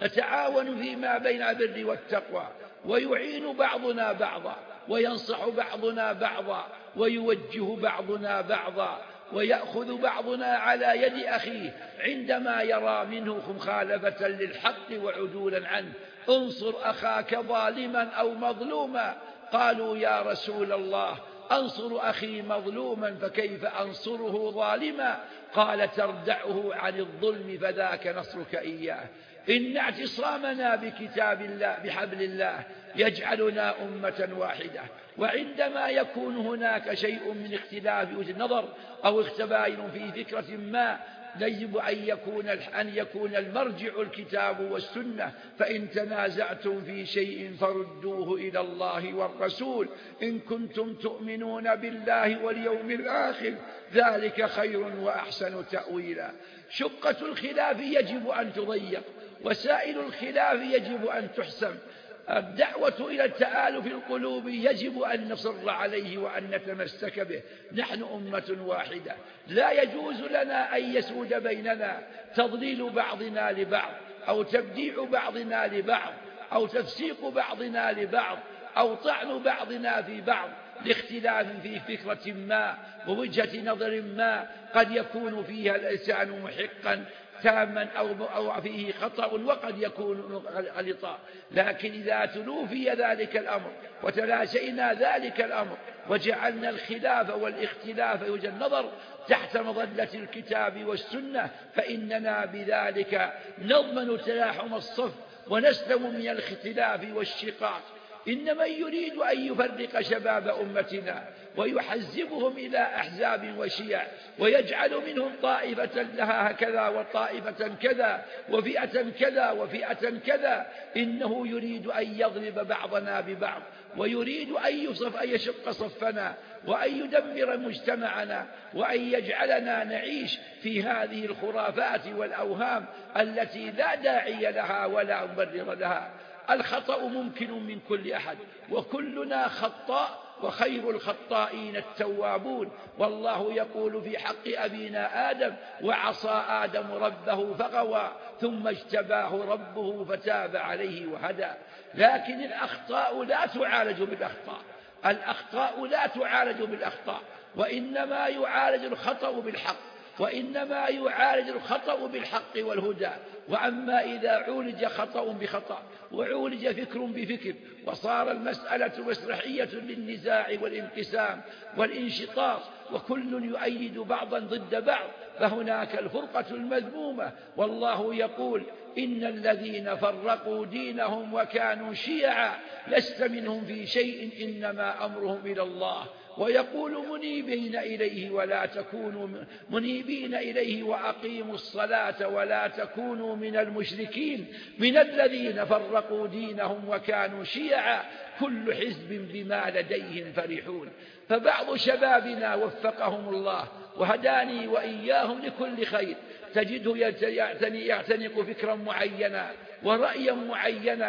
نتعاون فيما بين البر والتقوى، ويعين بعضنا بعضا وينصح بعضنا بعضا ويوجه بعضنا بعضا ويأخذ بعضنا على يد أخيه عندما يرى منه مخالفة للحق وعدولا عنه. انصر أخاك ظالما أو مظلوما. قالوا: يا رسول الله، أنصر أخي مظلوما فكيف أنصره ظالما؟ قال: تردعه عن الظلم فذاك نصرك إياه. إن اعتصامنا بكتاب الله بحبل الله يجعلنا أمة واحدة، وعندما يكون هناك شيء من اختلاف وجه النظر أو اختباين في فكرة ما يجب أن يكون أن يكون المرجع الكتاب والسنة. فإن تنازعتم في شيء فردوه إلى الله والرسول إن كنتم تؤمنون بالله واليوم الآخر ذلك خير وأحسن تأويلا. شقة الخلاف يجب أن تضيق، وسائل الخلاف يجب أن تحسم. الدعوة إلى التآلف القلوب يجب أن نصر عليه وأن نتمسك به. نحن أمة واحدة، لا يجوز لنا أن يسود بيننا تضليل بعضنا لبعض أو تبديع بعضنا لبعض أو تفسيق بعضنا لبعض أو طعن بعضنا في بعض لاختلاف في فكرة ما ووجهة نظر ما قد يكون فيها الإنسان محقا تاما أو فيه خطأ وقد يكون غلطا. لكن إذا تلوفي ذلك الأمر وتلاشينا ذلك الأمر وجعلنا الخلاف والاختلاف وجه النظر تحت مظلة الكتاب والسنة فإننا بذلك نضمن تلاحم الصف ونسلم من الاختلاف والشقاق. إن من يريد أن يفرق شباب أمتنا ويحزبهم إلى أحزاب وشيع ويجعل منهم طائفة لها هكذا وطائفة كذا وفئة كذا وفئة كذا، إنه يريد أن يضرب بعضنا ببعض ويريد أن يصف أن يشق صفنا وأن يدمر مجتمعنا وأن يجعلنا نعيش في هذه الخرافات والأوهام التي لا داعي لها ولا مبرر لها. الخطأ ممكن من كل أحد وكلنا خطاء وخير الخطائين التوابون. والله يقول في حق أبينا آدم: وعصى آدم ربه فغوى ثم اجتباه ربه فتاب عليه وهدى. لكن الأخطاء لا تعالج بالأخطاء، الأخطاء لا تعالج بالأخطاء، وإنما يعالج الخطأ بالحق، وإنما يعالج الخطأ بالحق والهدى. وأما إذا عولج خطأ بخطأ وعولج فكر بفكر وصار المسألة مسرحية للنزاع والانقسام والانشقاق وكل يؤيد بعضا ضد بعض فهناك الفرقة المذمومة. والله يقول: إن الذين فرقوا دينهم وكانوا شيعا لست منهم في شيء إنما أمرهم إلى الله. ويقول: منيبين إليه ولا تكونوا منيبين إليه وأقيموا الصلاة ولا تكونوا من المشركين من الذين فرقوا دينهم وكانوا شيعا كل حزب بما لديهم فرحون. فبعض شبابنا وفقهم الله وهداني وإياهم لكل خير تجده يعتنق فكرا معينا ورأيا معينا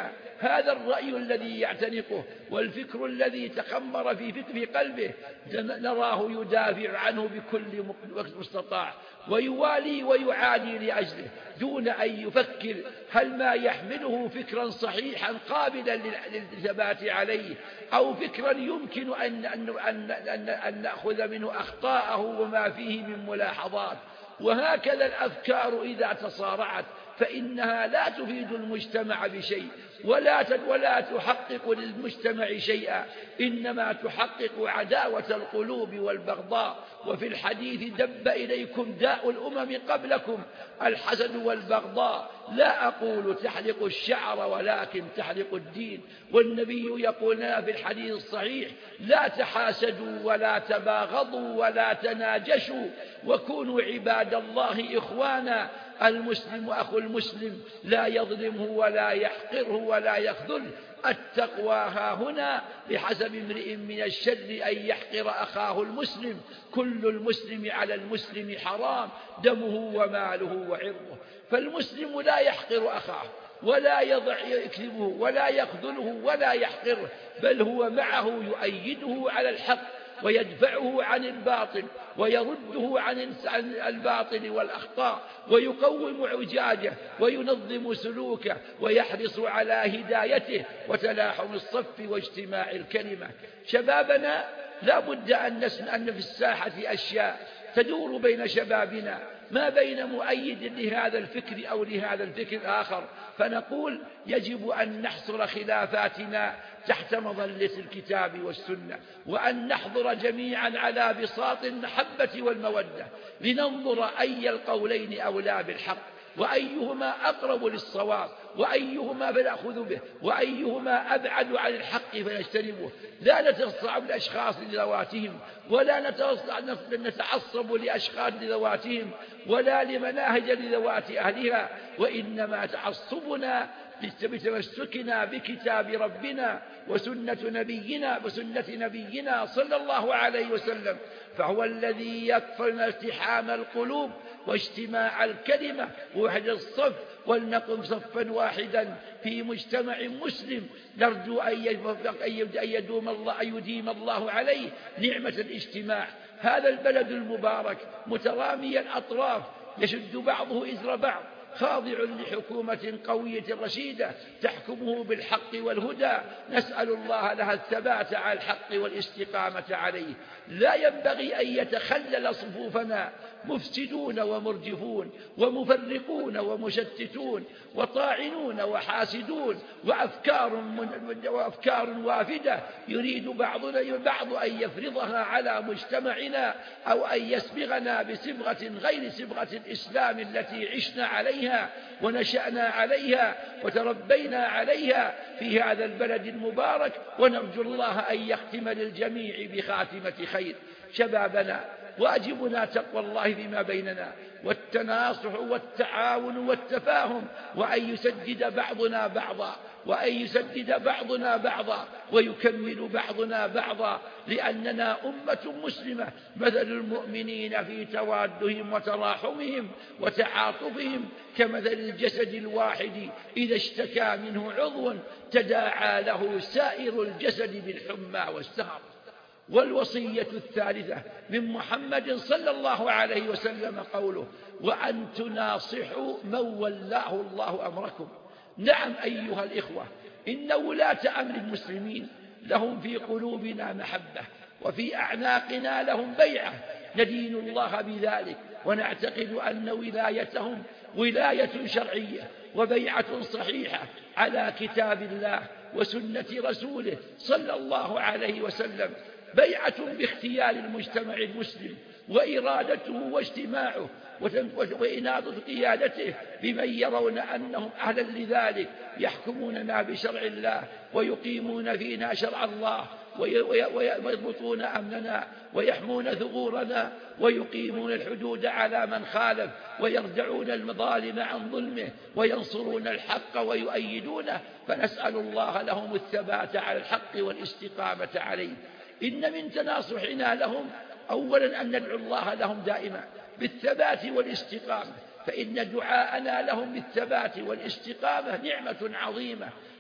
هذا الرأي الذي يعتنقه والفكر الذي تخمر في فكر قلبه نراه يدافع عنه بكل مستطاع ويوالي ويعادي لأجله دون أن يفكر هل ما يحمله فكرا صحيحا قابلا للثبات عليه أو فكرا يمكن أن, أن, أن, أن, أن نأخذ منه أخطاءه وما فيه من ملاحظات. وهكذا الأفكار إذا تصارعت فإنها لا تفيد المجتمع بشيء ولا ولا تحقق للمجتمع شيئا، إنما تحقق عداوة القلوب والبغضاء. وفي الحديث دب إليكم داء الأمم قبلكم الحسد والبغضاء، لا أقول تحلق الشعر ولكن تحلق الدين. والنبي يقول لنا في الحديث الصحيح لا تحاسدوا ولا تباغضوا ولا تناجشوا وكونوا عباد الله إخوانا. المسلم أخو المسلم لا يظلمه ولا يحقره ولا يخذله. التقوى ها هنا بحسب امرئ من الشر أن يحقر أخاه المسلم. كل المسلم على المسلم حرام دمه وماله وعرضه. فالمسلم لا يحقر أخاه ولا يضع يكذبه ولا يخذله ولا يحقره، بل هو معه يؤيده على الحق ويدفعه عن الباطل ويرده عن الباطل والأخطاء ويقوم عجاجه وينظم سلوكه ويحرص على هدايته وتلاحم الصف واجتماع الكلمة. شبابنا لا بد أن نسمع أن في الساحة أشياء تدور بين شبابنا ما بين مؤيد لهذا الفكر أو لهذا الفكر الآخر، فنقول يجب أن نحصر خلافاتنا تحت مظلة الكتاب والسنة وأن نحضر جميعا على بساط المحبة والمودة لننظر أي القولين أولى بالحق وأيهما أقرب للصواب وأيهما فنأخذ به وأيهما أبعد عن الحق فنجتنبه. لا نتصعب الأشخاص لذواتهم ولا نتعصب لأشخاص لذواتهم ولا لمناهج لذوات أهلها، وإنما تعصبنا بتمسكنا بكتاب ربنا وسنة نبينا وسنة نبينا صلى الله عليه وسلم، فهو الذي يكفلنا التحام القلوب واجتماع الكلمة ووحدة الصف، ولنقم صفا واحدا في مجتمع مسلم نرجو أن يدوم الله أن يديم الله عليه نعمة الاجتماع. هذا البلد المبارك مترامي الأطراف يشد بعضه إزر بعض، خاضع لحكومة قوية رشيدة تحكمه بالحق والهدى، نسأل الله لها الثبات على الحق والاستقامة عليه. لا ينبغي أن يتخلل صفوفنا مفسدون ومرجفون ومفرقون ومشتتون وطاعنون وحاسدون وأفكار, وأفكار وافدة يريد بعضنا بعض أن يفرضها على مجتمعنا أو أن يسبغنا بصبغة غير صبغة الإسلام التي عشنا عليها ونشأنا عليها وتربينا عليها في هذا البلد المبارك، ونرجو الله أن يختم للجميع بخاتمة خير. شبابنا واجبنا تقوى الله فيما بيننا والتناصح والتعاون والتفاهم، وأن يسدد بعضنا بعضا وأن يسدد بعضنا بعضا ويكمل بعضنا بعضا، لأننا أمة مسلمة مثل المؤمنين في توادهم وتراحمهم وتعاطفهم كمثل الجسد الواحد إذا اشتكى منه عضو تداعى له سائر الجسد بالحمى والسهر. والوصية الثالثة من محمد صلى الله عليه وسلم قوله وأن تناصحوا من ولاه الله أمركم. نعم أيها الإخوة، إن ولاة أمر المسلمين لهم في قلوبنا محبة وفي أعناقنا لهم بيعة، ندين الله بذلك ونعتقد أن ولايتهم ولاية شرعية وبيعة صحيحة على كتاب الله وسنة رسوله صلى الله عليه وسلم، بيعة باختيار المجتمع المسلم وإرادته واجتماعه وإناضة قيادته بمن يرون أنهم أهلا لذلك، يحكموننا بشرع الله ويقيمون فينا شرع الله ويضبطون أمننا ويحمون ثغورنا ويقيمون الحدود على من خالف ويرجعون المظالم عن ظلمه وينصرون الحق ويؤيدونه، فنسأل الله لهم الثبات على الحق والاستقامة عليه. إن من تناصحنا لهم أولا أن ندعو الله لهم دائما بالثبات والاستقامة، فإن دعاءنا لهم بالثبات والاستقامة نعمة عظيمة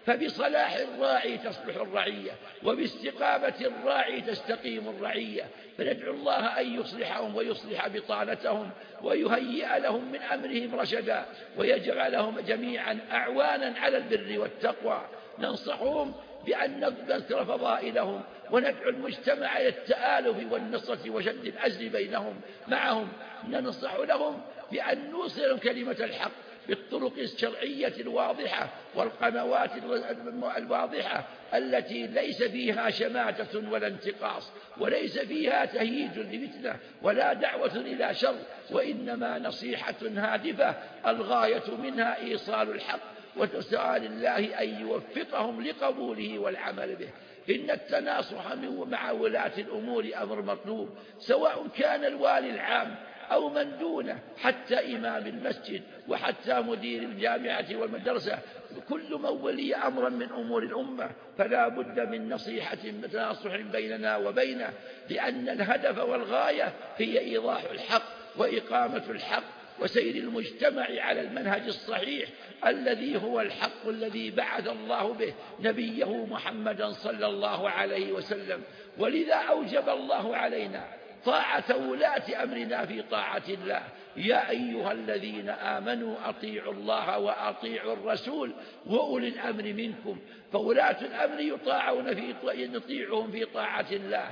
فبصلاح الراعي تصلح الرعية، وباستقامة الراعي تستقيم الرعية. فندعو الله أن يصلحهم ويصلح بطانتهم ويهيئ لهم من أمرهم رشدا، ويجعلهم جميعا أعوانا على البر والتقوى. ننصحهم بأن نذكر فضائلهم، وندعو المجتمع إلى التآلف والنصرة وشد الأزر بينهم معهم. ننصح لهم بأن نوصل كلمة الحق بالطرق الشرعية الواضحة والقنوات الواضحة التي ليس فيها شماتة ولا انتقاص، وليس فيها تهييج لفتنة ولا دعوة إلى شر، وإنما نصيحة هادفة الغاية منها إيصال الحق وسؤال الله أن يوفقهم لقبوله والعمل به. إن التناصح مع ولاة الأمور أمر مطلوب، سواء كان الوالي العام أو من دونه، حتى إمام المسجد وحتى مدير الجامعة والمدرسة، كل من ولي أمرا من أمور الأمة فلا بد من نصيحة تناصح بيننا وبينه، لأن الهدف والغاية هي إيضاح الحق وإقامة الحق وسير المجتمع على المنهج الصحيح الذي هو الحق الذي بعث الله به نبيه محمدا صلى الله عليه وسلم. ولذا أوجب الله علينا طاعة ولاة أمرنا في طاعة الله. يا أيها الذين آمنوا أطيعوا الله وأطيعوا الرسول وأولي الأمر منكم. فولاة الأمر يطاعون في نطيعهم في طاعة الله،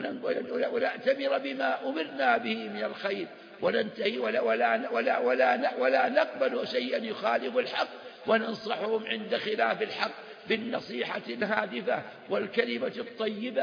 ونأتمر بما أمرنا به من الخير، وننتهي ولا, ولا, ولا, ولا, ولا نقبل شيئا يخالف الحق، وننصحهم عند خلاف الحق بالنصيحة الهادفة والكلمة الطيبة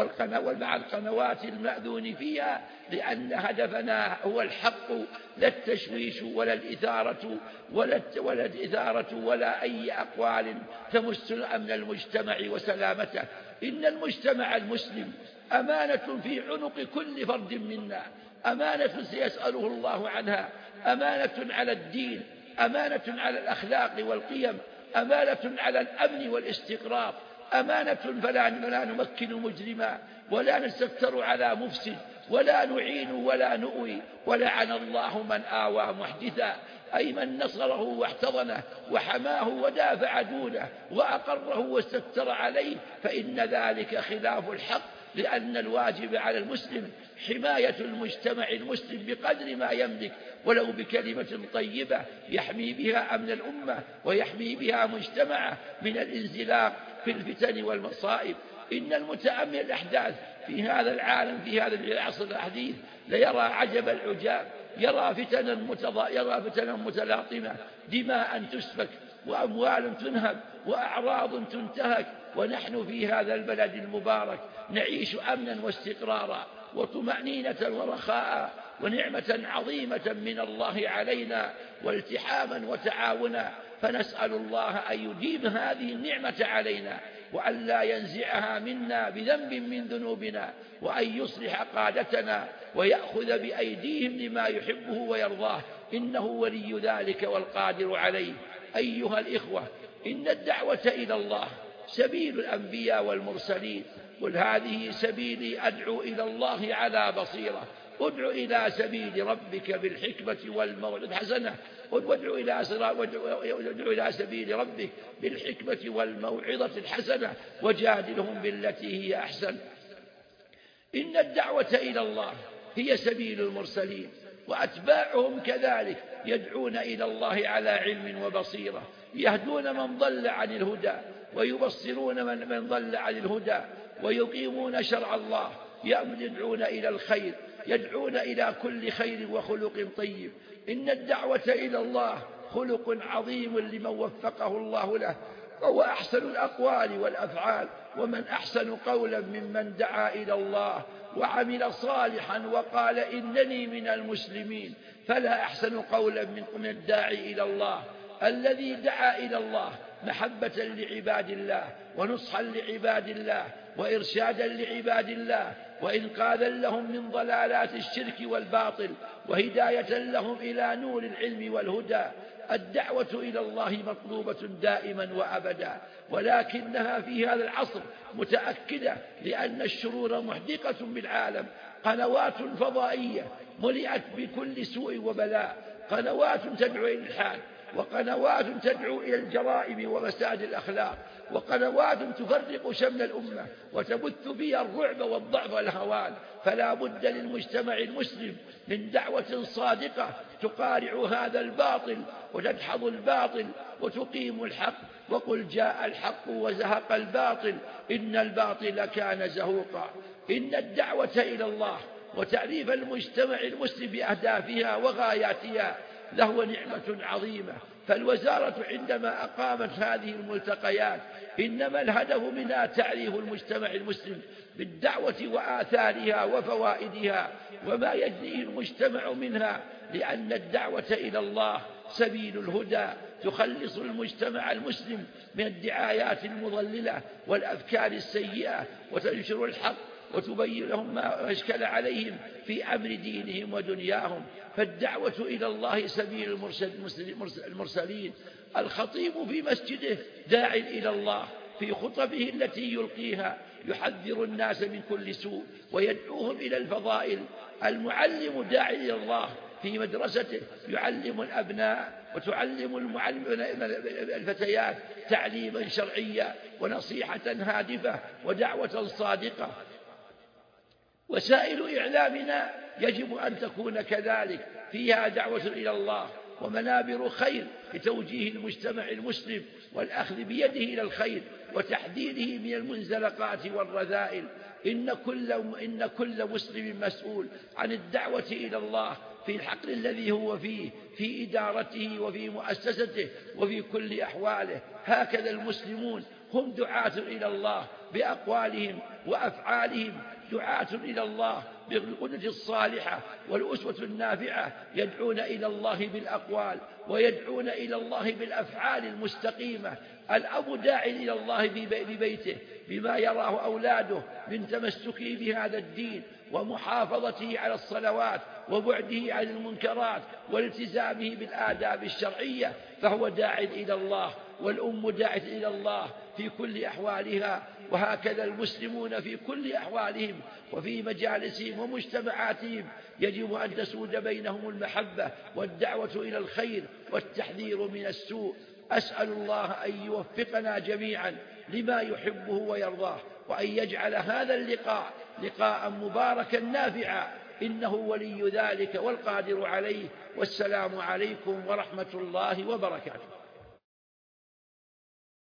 مع القنوات المأذون فيها، لأن هدفنا هو الحق لا التشويش ولا الإثارة ولا, ولا الإثارة ولا أي أقوال تمس أمن المجتمع وسلامته. إن المجتمع المسلم أمانة في عنق كل فرد منا، أمانة سيسأله الله عنها، أمانة على الدين، أمانة على الأخلاق والقيم، أمانة على الأمن والاستقرار، أمانة فلا نمكن مجرما ولا نستفتر على مفسد ولا نعين ولا نؤوي. ولعن الله من آوى محدثا، أي من نصره واحتضنه وحماه ودافع دونه وأقره واستفتر عليه، فإن ذلك خلاف الحق، لأن الواجب على المسلم حماية المجتمع المسلم بقدر ما يملك، ولو بكلمة طيبة يحمي بها أمن الأمة ويحمي بها مجتمعه من الانزلاق في الفتن والمصائب. إن المتأمل الأحداث في هذا العالم في هذا العصر الحديث ليرى عجب العجاب، يرى فتنا متضا... يرى فتنا متلاطمة، دماء تسفك وأموال تنهب وأعراض تنتهك، ونحن في هذا البلد المبارك نعيش أمنا واستقرارا وطمأنينة ورخاء ونعمة عظيمة من الله علينا والتحاما وتعاونا. فنسأل الله أن يديم هذه النعمة علينا وأن لا ينزعها منا بذنب من ذنوبنا، وأن يصلح قادتنا ويأخذ بأيديهم لما يحبه ويرضاه، إنه ولي ذلك والقادر عليه. أيها الإخوة، إن الدعوة إلى الله سبيل الأنبياء والمرسلين. قل هذه سبيلي أدعو إلى الله على بصيرة. ادع إلى سبيل ربك بالحكمة والموعظة الحسنة وادع إلى, وادع إلى سبيل ربك بالحكمة والموعظة الحسنة وجادلهم بالتي هي أحسن. إن الدعوة إلى الله هي سبيل المرسلين، وأتباعهم كذلك يدعون إلى الله على علم وبصيرة، يهدون من ضل عن الهدى ويبصرون من, من ضل عن الهدى، ويقيمون شرع الله، يدعون إلى الخير، يدعون إلى كل خير وخلق طيب. إن الدعوة إلى الله خلق عظيم لمن وفقه الله له، وهو أحسن الأقوال والأفعال. ومن أحسن قولا ممن دعا إلى الله وعمل صالحا وقال إنني من المسلمين. فلا أحسن قولا من الداعي إلى الله الذي دعا إلى الله محبة لعباد الله ونصحا لعباد الله وإرشادا لعباد الله وإنقاذا لهم من ضلالات الشرك والباطل وهداية لهم إلى نور العلم والهدى. الدعوة إلى الله مطلوبة دائما وأبدا، ولكنها في هذا العصر متأكدة، لأن الشرور محدقة بالعالم. قنوات فضائية ملئت بكل سوء وبلاء، قنوات تدعو إلى الإلحاد، وقنوات تدعو إلى الجرائم وفساد الأخلاق، وقنوات تفرق شمل الأمة وتبث فيها الرعب والضعف والهوان. فلا بد للمجتمع المسلم من دعوة صادقة تقارع هذا الباطل وتدحض الباطل وتقيم الحق. وقل جاء الحق وزهق الباطل إن الباطل كان زهوقا. إن الدعوة إلى الله وتعريف المجتمع المسلم بأهدافها وغاياتها له نعمة عظيمة. فالوزارة عندما أقامت هذه الملتقيات إنما الهدف منها تعريف المجتمع المسلم بالدعوة وآثارها وفوائدها وما يجنيه المجتمع منها، لأن الدعوة إلى الله سبيل الهدى تخلص المجتمع المسلم من الدعايات المضللة والأفكار السيئة، وتنشر الحق وتبين لهم ما أشكل عليهم في أمر دينهم ودنياهم. فالدعوة إلى الله سبيل المرسلين. الخطيب في مسجده داع إلى الله في خطبه التي يلقيها يحذر الناس من كل سوء ويدعوهم إلى الفضائل. المعلم داع إلى الله في مدرسته يعلم الأبناء وتعلم المعلم الفتيات تعليما شرعيا ونصيحة هادفة ودعوة صادقة. وسائل إعلامنا يجب أن تكون كذلك، فيها دعوة إلى الله ومنابر خير لتوجيه المجتمع المسلم والأخذ بيده إلى الخير وتحذيره من المنزلقات والرذائل. إن كل, إن كل مسلم مسؤول عن الدعوة إلى الله في الحقل الذي هو فيه، في إدارته وفي مؤسسته وفي كل أحواله. هكذا المسلمون هم دعاة إلى الله بأقوالهم وأفعالهم، دعاة إلى الله بالقدوة الصالحة والأسوة النافعة، يدعون إلى الله بالأقوال ويدعون إلى الله بالأفعال المستقيمة. الأب داع إلى الله ببيته بما يراه أولاده من تمسكه بهذا الدين ومحافظته على الصلوات وبعده عن المنكرات والتزامه بالآداب الشرعية، فهو داع إلى الله. والأم داعية إلى الله في كل أحوالها، وهكذا المسلمون في كل أحوالهم وفي مجالسهم ومجتمعاتهم يجب أن تسود بينهم المحبة والدعوة إلى الخير والتحذير من السوء. أسأل الله أن يوفقنا جميعا لما يحبه ويرضاه، وأن يجعل هذا اللقاء لقاء مباركا نافعا، إنه ولي ذلك والقادر عليه. والسلام عليكم ورحمة الله وبركاته.